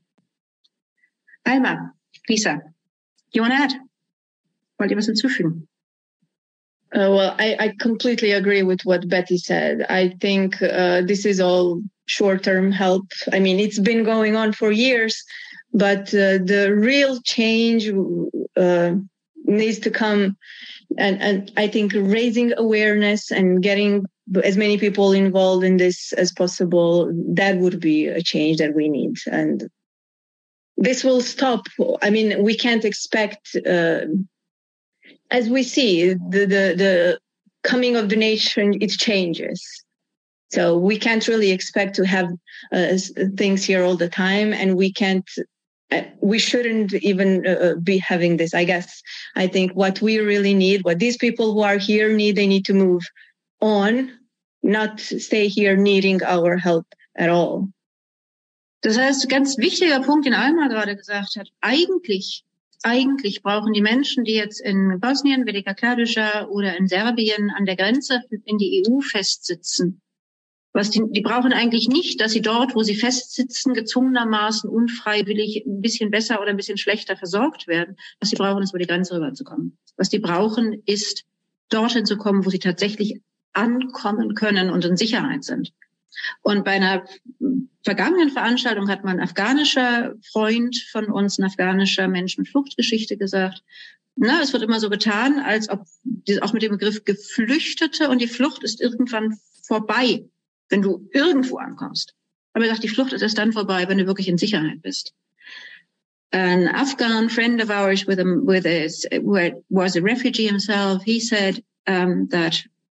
Speaker 2: Alma, Lisa, you want to add? Wollt ihr was hinzufügen?
Speaker 4: Uh, well, I, I completely agree with what Betty said. I think uh, this is all short-term help. I mean, it's been going on for years, but uh, the real change uh, needs to come. And, and I think raising awareness and getting as many people involved in this as possible, that would be a change that we need. And this will stop. I mean, we can't expect, uh, as we see, the, the, the coming of the nation, it changes. So we can't really expect to have uh, things here all the time. And we can't, uh, we shouldn't even uh, be having this, I guess. I think what we really need, what these people who are here need, they need to move on, not stay here needing our help at all.
Speaker 2: Das heißt, ganz wichtiger Punkt, den Alma gerade gesagt hat, eigentlich, eigentlich brauchen die Menschen, die jetzt in Bosnien, Velika Kladuša oder in Serbien an der Grenze in die E U festsitzen, was die, die brauchen eigentlich nicht, dass sie dort, wo sie festsitzen, gezwungenermaßen unfreiwillig ein bisschen besser oder ein bisschen schlechter versorgt werden. Was sie brauchen, ist, über die Grenze rüberzukommen. Was die brauchen, ist, dorthin zu kommen, wo sie tatsächlich ankommen können und in Sicherheit sind. Und bei einer vergangenen Veranstaltung hat mein afghanischer Freund von uns, ein afghanischer Mensch mit Fluchtgeschichte gesagt, na, es wird immer so getan, als ob, auch mit dem Begriff Geflüchtete, und die Flucht ist irgendwann vorbei, wenn du irgendwo ankommst. Aber er sagt, die Flucht ist erst dann vorbei, wenn du wirklich in Sicherheit bist. An Afghan friend of ours with a, with a, who was a refugee himself, he said um, that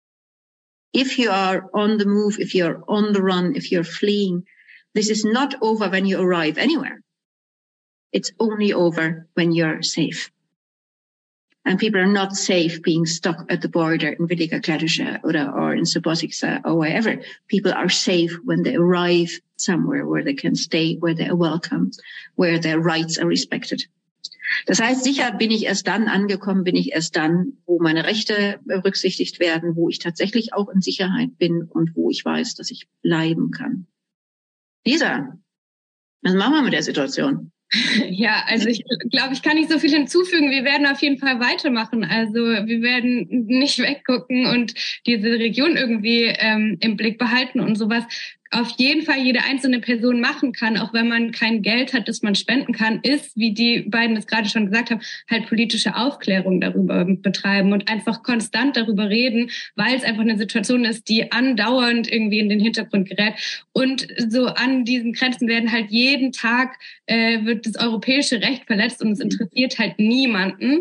Speaker 2: if you are on the move, if you're on the run, if you're fleeing, this is not over when you arrive anywhere. It's only over when you're safe. And people are not safe being stuck at the border in Velika Kladuša or, or in Subotica or wherever. People are safe when they arrive somewhere where they can stay, where they are welcome, where their rights are respected. Das heißt, sicher bin ich erst dann angekommen, bin ich erst dann, wo meine Rechte berücksichtigt werden, wo ich tatsächlich auch in Sicherheit bin und wo ich weiß, dass ich bleiben kann. Lisa, was machen wir mit der Situation?
Speaker 5: Ja, also ich glaube, ich kann nicht so viel hinzufügen. Wir werden auf jeden Fall weitermachen. Also wir werden nicht weggucken und diese Region irgendwie ähm, im Blick behalten und sowas auf jeden Fall jede einzelne Person machen kann, auch wenn man kein Geld hat, das man spenden kann, ist, wie die beiden es gerade schon gesagt haben, halt politische Aufklärung darüber betreiben und einfach konstant darüber reden, weil es einfach eine Situation ist, die andauernd irgendwie in den Hintergrund gerät. Und so an diesen Grenzen werden halt jeden Tag äh, wird das europäische Recht verletzt und es interessiert halt niemanden.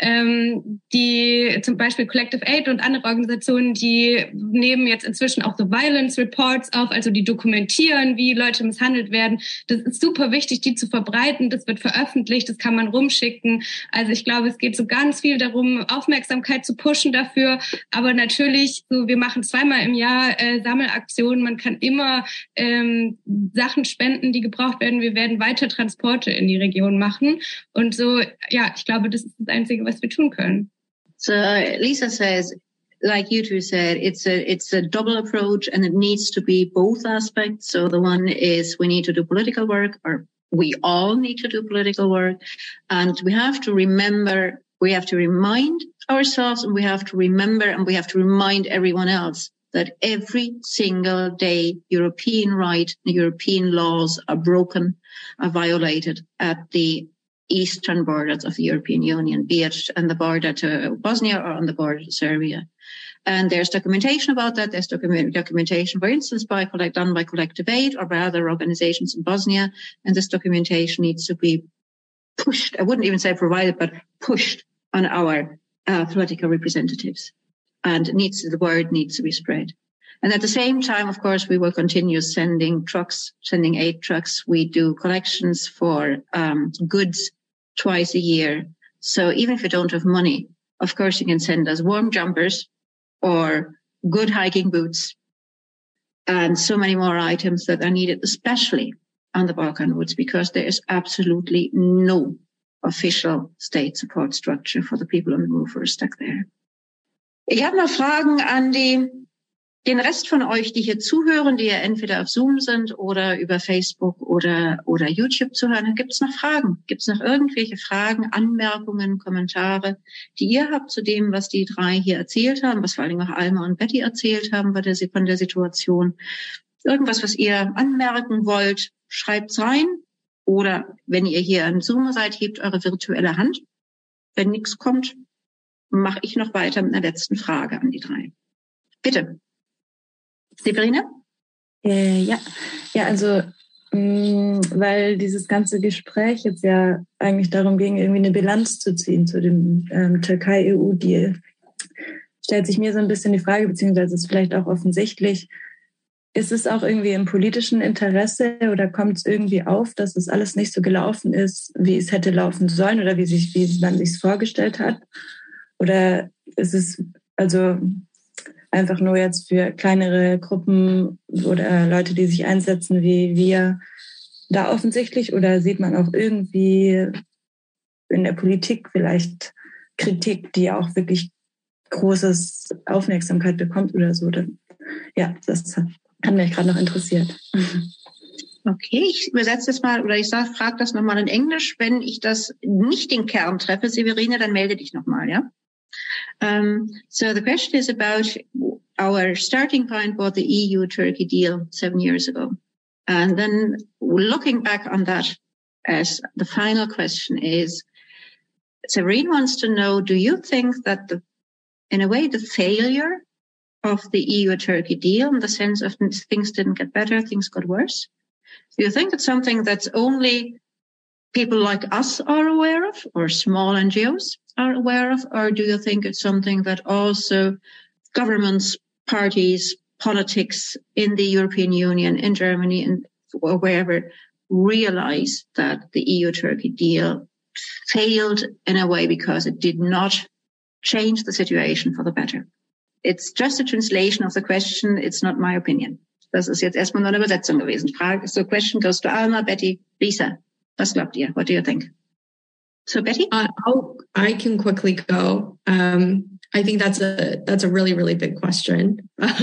Speaker 5: Ähm, die zum Beispiel Collective Aid und andere Organisationen, die nehmen jetzt inzwischen auch so Violence Reports auf, also die dokumentieren, wie Leute misshandelt werden. Das ist super wichtig, die zu verbreiten. Das wird veröffentlicht, das kann man rumschicken. Also ich glaube, es geht so ganz viel darum, Aufmerksamkeit zu pushen dafür. Aber natürlich, so wir machen zweimal im Jahr äh, Sammelaktionen. Man kann immer ähm, Sachen spenden, die gebraucht werden. Wir werden weiter Transporte in die Region machen. Und so, ja, ich glaube, das ist das Einzige, was wir tun können.
Speaker 2: So Lisa says, like you two said, it's a, it's a double approach and it needs to be both aspects. So the one is we need to do political work, or we all need to do political work. And we have to remember, we have to remind ourselves and we have to remember and we have to remind everyone else that every single day European right, European laws are broken, are violated at the eastern borders of the European Union, be it on the border to Bosnia or on the border to Serbia. And there's documentation about that. There's document, documentation, for instance, by collect, done by Collective Aid or by other organizations in Bosnia. And this documentation needs to be pushed. I wouldn't even say provided, but pushed on our uh, political representatives. And needs the word needs to be spread. And at the same time, of course, we will continue sending trucks, sending aid trucks. We do collections for um, goods twice a year. So even if you don't have money, of course, you can send us warm jumpers or good hiking boots and so many more items that are needed, especially on the Balkan routes, because there is absolutely no official state support structure for the people on the move who are stuck there. Ich habe noch Fragen an die den Rest von euch, die hier zuhören, die ja entweder auf Zoom sind oder über Facebook oder oder YouTube zuhören. Gibt es noch Fragen? Gibt es noch irgendwelche Fragen, Anmerkungen, Kommentare, die ihr habt zu dem, was die drei hier erzählt haben, was vor allem auch Alma und Betty erzählt haben bei der, von der Situation? Irgendwas, was ihr anmerken wollt, schreibt's rein. Oder wenn ihr hier im Zoom seid, hebt eure virtuelle Hand. Wenn nichts kommt, mache ich noch weiter mit einer letzten Frage an die drei. Bitte. Severine?
Speaker 6: Äh, ja, ja, also mh, weil dieses ganze Gespräch jetzt ja eigentlich darum ging, irgendwie eine Bilanz zu ziehen zu dem ähm, Türkei-E U-Deal, stellt sich mir so ein bisschen die Frage, beziehungsweise ist vielleicht auch offensichtlich, ist es auch irgendwie im politischen Interesse oder kommt es irgendwie auf, dass es alles nicht so gelaufen ist, wie es hätte laufen sollen oder wie sich, wie man sich es vorgestellt hat? Oder ist es also einfach nur jetzt für kleinere Gruppen oder Leute, die sich einsetzen wie wir, da offensichtlich? Oder sieht man auch irgendwie in der Politik vielleicht Kritik, die auch wirklich großes Aufmerksamkeit bekommt oder so? Ja, das hat mich gerade noch interessiert.
Speaker 2: Okay, ich übersetze das mal oder ich sage, frage das nochmal in Englisch. Wenn ich das nicht den Kern treffe, Severine, dann melde dich nochmal, ja? Um, so the question is about our starting point was the E U-Turkey deal seven years ago. And then looking back on that as the final question is, Severine wants to know, do you think that the, in a way, the failure of the E U-Turkey deal in the sense of things didn't get better, things got worse? Do you think it's something that's only people like us are aware of or small N G Os are aware of? Or do you think it's something that also governments, parties, politics in the European Union, in Germany, and or wherever realize that the E U-Turkey deal failed in a way because it did not change the situation for the better. It's just a translation of the question. It's not my opinion. Das ist jetzt erstmal nur eine Übersetzung gewesen. Frage, so question goes to Alma, Betty, Lisa. Was glaubt ihr? What do you think? So Betty?
Speaker 3: Uh, I'll, I can quickly go. Um, I think that's a that's a really, really big question.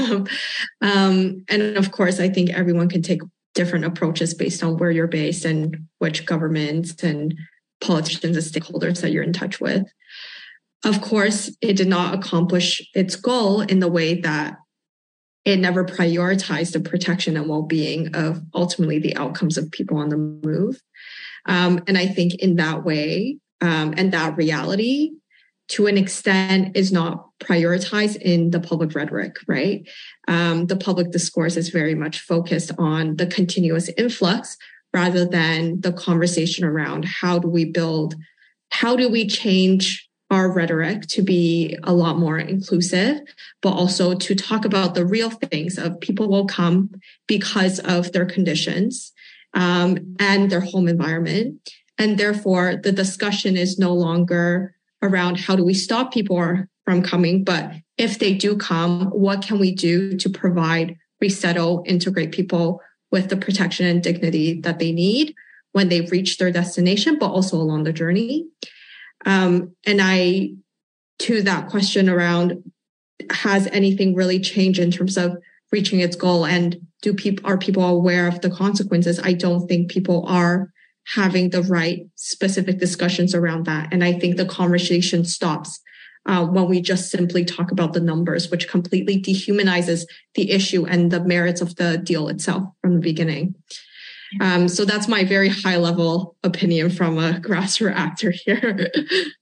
Speaker 3: um, and of course, I think everyone can take different approaches based on where you're based and which governments and politicians and stakeholders that you're in touch with. Of course, it did not accomplish its goal in the way that it never prioritized the protection and well-being of ultimately the outcomes of people on the move. Um, and I think in that way, um, and that reality, to an extent, is not prioritized in the public rhetoric, right? Um, the public discourse is very much focused on the continuous influx rather than the conversation around how do we build, how do we change our rhetoric to be a lot more inclusive, but also to talk about the real things of people will come because of their conditions um, and their home environment. And therefore, the discussion is no longer around how do we stop people from coming, but if they do come, what can we do to provide, resettle, integrate people with the protection and dignity that they need when they've reached their destination, but also along the journey. Um, and I, to that question around, has anything really changed in terms of reaching its goal, and do people are people aware of the consequences? I don't think people are having the right specific discussions around that. And I think the conversation stops uh, when we just simply talk about the numbers, which completely dehumanizes the issue and the merits of the deal itself from the beginning. Um, so that's my very high level opinion from a grassroots actor here.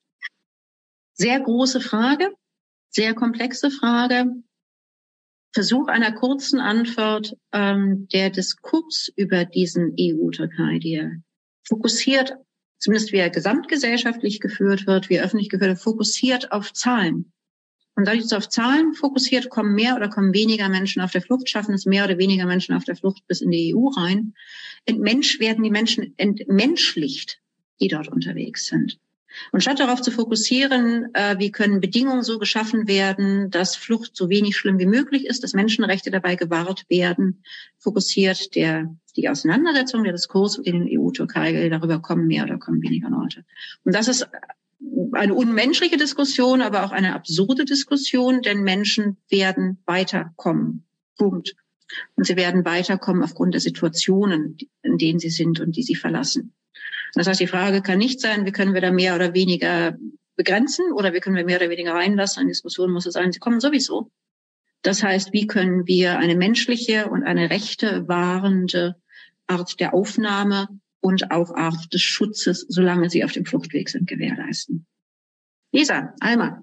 Speaker 2: Sehr große Frage, sehr komplexe Frage. Versuch einer kurzen Antwort. Ähm, der Diskurs über diesen E U-Türkei-Deal fokussiert, zumindest wie er gesamtgesellschaftlich geführt wird, wie er öffentlich geführt wird, fokussiert auf Zahlen. Und dadurch, dass es auf Zahlen fokussiert, kommen mehr oder kommen weniger Menschen auf der Flucht, schaffen es mehr oder weniger Menschen auf der Flucht bis in die E U rein. Entmensch werden die Menschen entmenschlicht, die dort unterwegs sind. Und statt darauf zu fokussieren, äh, wie können Bedingungen so geschaffen werden, dass Flucht so wenig schlimm wie möglich ist, dass Menschenrechte dabei gewahrt werden, fokussiert der die Auseinandersetzung, der Diskurs in den E U-Türkei, darüber kommen mehr oder kommen weniger Leute. Und das ist eine unmenschliche Diskussion, aber auch eine absurde Diskussion, denn Menschen werden weiterkommen. Punkt. Und sie werden weiterkommen aufgrund der Situationen, in denen sie sind und die sie verlassen. Das heißt, die Frage kann nicht sein, wie können wir da mehr oder weniger begrenzen oder wie können wir mehr oder weniger reinlassen. Eine Diskussion muss es sein, sie kommen sowieso. Das heißt, wie können wir eine menschliche und eine rechte, wahrende Art der Aufnahme und auch Art des Schutzes, solange sie auf dem Fluchtweg sind, gewährleisten. Lisa, Alma.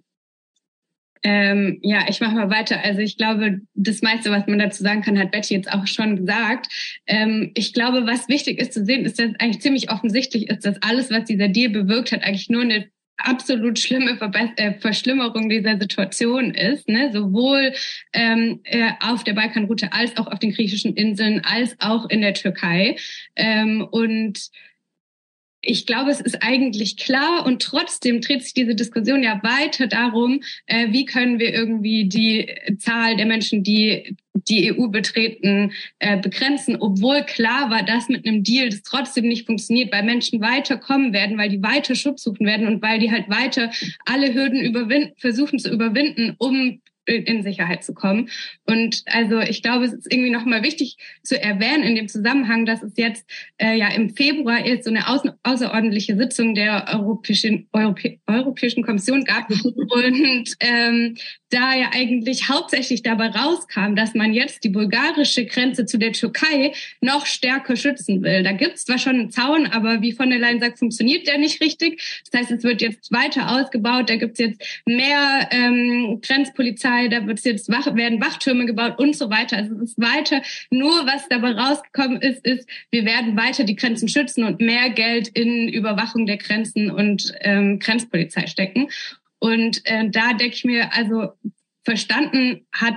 Speaker 5: Ähm, ja, ich mache mal weiter. Also ich glaube, das meiste, was man dazu sagen kann, hat Betty jetzt auch schon gesagt. Ähm, ich glaube, was wichtig ist zu sehen, ist, dass eigentlich ziemlich offensichtlich ist, dass alles, was dieser Deal bewirkt hat, eigentlich nur eine absolut schlimme Verbe- äh, Verschlimmerung dieser Situation ist, ne? Sowohl ähm, äh, auf der Balkanroute als auch auf den griechischen Inseln, als auch in der Türkei. Ähm, und ich glaube, es ist eigentlich klar und trotzdem dreht sich diese Diskussion ja weiter darum, äh, wie können wir irgendwie die Zahl der Menschen, die die E U betreten, äh, begrenzen, obwohl klar war, dass mit einem Deal das trotzdem nicht funktioniert, weil Menschen weiterkommen werden, weil die weiter Schutz suchen werden und weil die halt weiter alle Hürden überwinden, versuchen zu überwinden, um in Sicherheit zu kommen. Und also ich glaube, es ist irgendwie nochmal wichtig zu erwähnen in dem Zusammenhang, dass es jetzt äh, ja im Februar jetzt so eine außer- außerordentliche Sitzung der Europäischen, Europä- Europäischen Kommission gab und ähm, da ja eigentlich hauptsächlich dabei rauskam, dass man jetzt die bulgarische Grenze zu der Türkei noch stärker schützen will. Da gibt es zwar schon einen Zaun, aber wie von der Leyen sagt, funktioniert der nicht richtig. Das heißt, es wird jetzt weiter ausgebaut, da gibt es jetzt mehr ähm, Grenzpolizei, da wird's jetzt Wach, werden Wachtürme gebaut und so weiter. Also es ist weiter, nur was dabei rausgekommen ist, ist, wir werden weiter die Grenzen schützen und mehr Geld in Überwachung der Grenzen und ähm, Grenzpolizei stecken. Und äh, da denke ich mir, also verstanden hat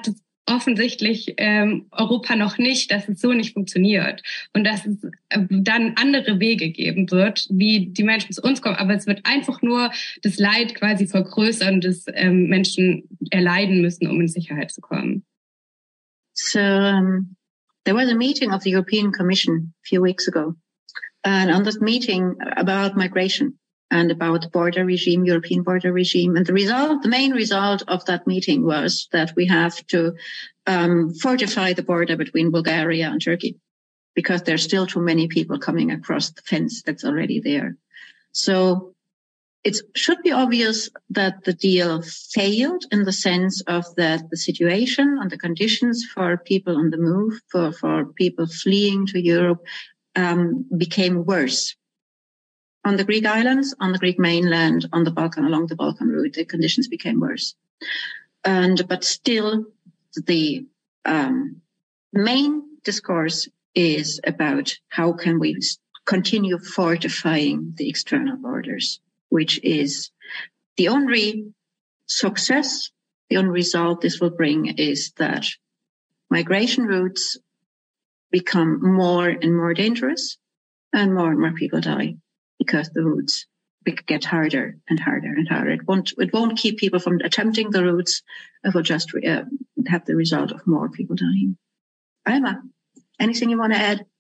Speaker 5: offensichtlich ähm, Europa noch nicht, dass es so nicht funktioniert und dass es äh, dann andere Wege geben wird, wie die Menschen zu uns kommen. Aber es wird einfach nur das Leid quasi vergrößern, das ähm, Menschen erleiden müssen, um in Sicherheit zu kommen.
Speaker 2: So um, there was a meeting of the European Commission a few weeks ago, and on that meeting about migration and about the border regime, European border regime. And the result, the main result of that meeting was that we have to um, fortify the border between Bulgaria and Turkey because there's still too many people coming across the fence that's already there. So it should be obvious that the deal failed in the sense of that the situation and the conditions for people on the move, for, for people fleeing to Europe, um, became worse. On the Greek islands, on the Greek mainland, on the Balkan, along the Balkan route, the conditions became worse. And, but still, the um, main discourse is about how can we continue fortifying the external borders, which is the only success, the only result this will bring is that migration routes become more and more dangerous and more and more people die. Because the routes get harder and harder and harder. It won't, it won't keep people from attempting the routes. It will just uh, have the result of more people dying. Alma, anything you want to add?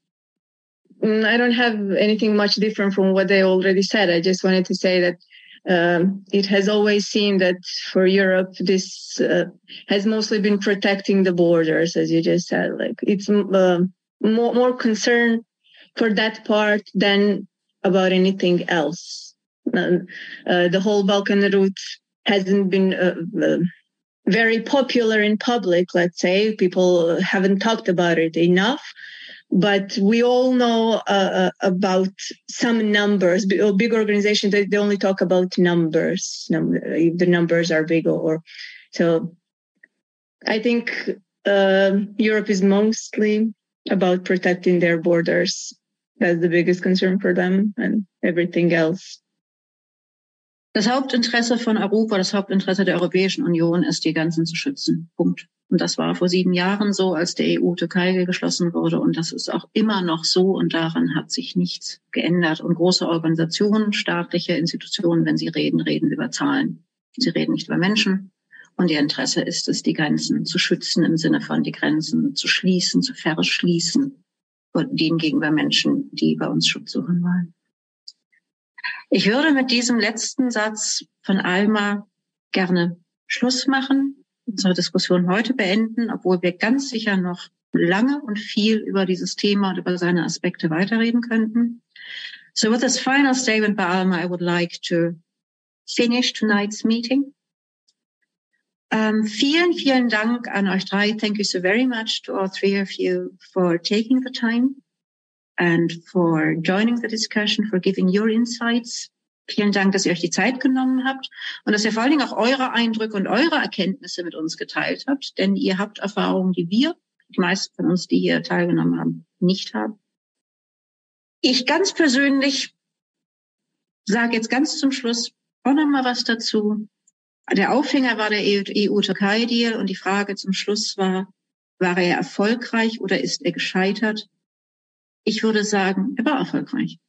Speaker 4: I don't have anything much different from what they already said. I just wanted to say that um, it has always seemed that for Europe, this uh, has mostly been protecting the borders, as you just said. Like it's uh, more, more concern for that part than about anything else. Uh, uh, the whole Balkan route hasn't been uh, uh, very popular in public, let's say. People haven't talked about it enough. But we all know uh, about some numbers. Big organizations, they, they only talk about numbers, if the numbers are big or... So I think uh, Europe is mostly about protecting their borders. That's the biggest concern for them and everything else.
Speaker 2: Das Hauptinteresse von Europa, das Hauptinteresse der Europäischen Union ist, die Grenzen zu schützen. Punkt. Und das war vor sieben Jahren so, als der E U-Türkei geschlossen wurde. Und das ist auch immer noch so. Und daran hat sich nichts geändert. Und große Organisationen, staatliche Institutionen, wenn sie reden, reden über Zahlen. Sie reden nicht über Menschen. Und ihr Interesse ist es, die Grenzen zu schützen im Sinne von die Grenzen zu schließen, zu verschließen. Und denen gegenüber Menschen, die bei uns Schutz suchen wollen. Ich würde mit diesem letzten Satz von Alma gerne Schluss machen, unsere Diskussion heute beenden, obwohl wir ganz sicher noch lange und viel über dieses Thema und über seine Aspekte weiterreden könnten. So with this final statement by Alma, I would like to finish tonight's meeting. Um, vielen, vielen Dank an euch drei. Thank you so very much to all three of you for taking the time and for joining the discussion, for giving your insights. Vielen Dank, dass ihr euch die Zeit genommen habt und dass ihr vor allen Dingen auch eure Eindrücke und eure Erkenntnisse mit uns geteilt habt, denn ihr habt Erfahrungen, die wir, die meisten von uns, die hier teilgenommen haben, nicht haben. Ich ganz persönlich sage jetzt ganz zum Schluss auch noch mal was dazu. Der Aufhänger war der E U-Türkei-Deal und die Frage zum Schluss war, war er erfolgreich oder ist er gescheitert? Ich würde sagen, er war erfolgreich.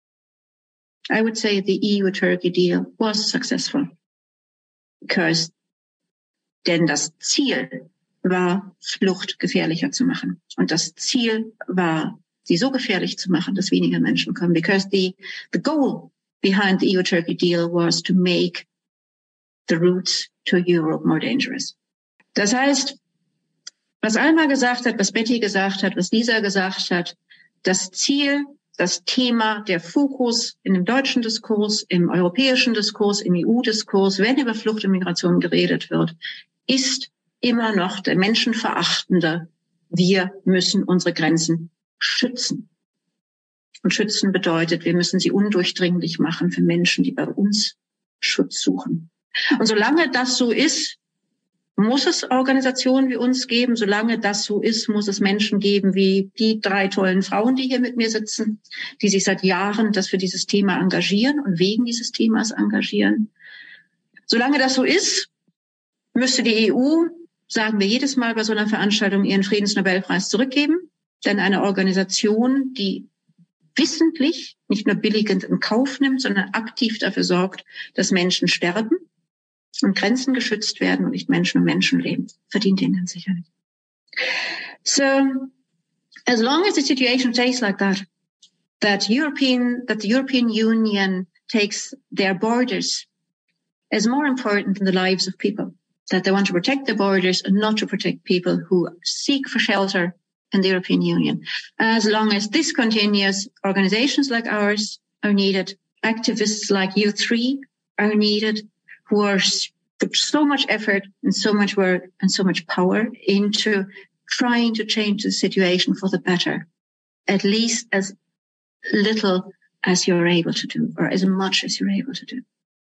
Speaker 2: I would say the E U-Turkey deal was successful. Because, denn das Ziel war, Flucht gefährlicher zu machen. Und das Ziel war, sie so gefährlich zu machen, dass weniger Menschen kommen. Because the, the goal behind the E U-Turkey deal was to make the routes to Europe more dangerous. Das heißt, was Alma gesagt hat, was Betty gesagt hat, was Lisa gesagt hat, das Ziel, das Thema, der Fokus in dem deutschen Diskurs, im europäischen Diskurs, im E U-Diskurs, wenn über Flucht und Migration geredet wird, ist immer noch der menschenverachtende, wir müssen unsere Grenzen schützen. Und schützen bedeutet, wir müssen sie undurchdringlich machen für Menschen, die bei uns Schutz suchen. Und solange das so ist, muss es Organisationen wie uns geben. Solange das so ist, muss es Menschen geben wie die drei tollen Frauen, die hier mit mir sitzen, die sich seit Jahren das für dieses Thema engagieren und wegen dieses Themas engagieren. Solange das so ist, müsste die E U sagen wir jedes Mal bei so einer Veranstaltung, ihren Friedensnobelpreis zurückgeben. Denn eine Organisation, die wissentlich, nicht nur billigend in Kauf nimmt, sondern aktiv dafür sorgt, dass Menschen sterben und Grenzen geschützt werden und nicht Menschen und Menschen leben, verdient den ganz sicher nicht. So, as long as the situation stays like that, that European, that the European Union takes their borders as more important than the lives of people, that they want to protect the borders and not to protect people who seek for shelter in the European Union. As long as this continues, organizations like ours are needed. Activists like you three are needed, who are put so much effort and so much work and so much power into trying to change the situation for the better, at least as little as you're able to do, or as much as you're able to do.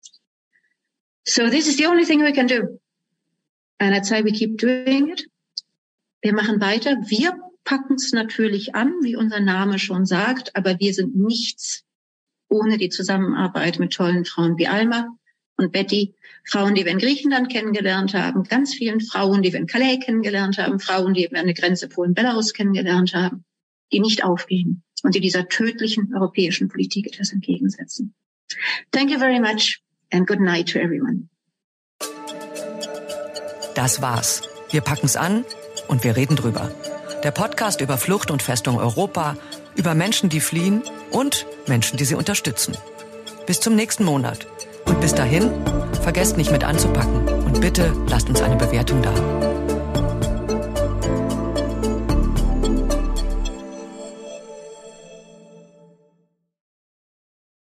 Speaker 2: So this is the only thing we can do. And I'd say we keep doing it. Wir machen weiter. Wir packen es natürlich an, wie unser Name schon sagt, aber wir sind nichts ohne die Zusammenarbeit mit tollen Frauen wie Alma und Betty, Frauen, die wir in Griechenland kennengelernt haben, ganz vielen Frauen, die wir in Calais kennengelernt haben, Frauen, die wir an der Grenze Polen-Belarus kennengelernt haben, die nicht aufgeben und die dieser tödlichen europäischen Politik etwas entgegensetzen. Thank you very much and good night to everyone.
Speaker 1: Das war's. Wir packen's an und wir reden drüber. Der Podcast über Flucht und Festung Europa, über Menschen, die fliehen und Menschen, die sie unterstützen. Bis zum nächsten Monat. Und bis dahin, vergesst nicht mit anzupacken und bitte lasst uns eine Bewertung da.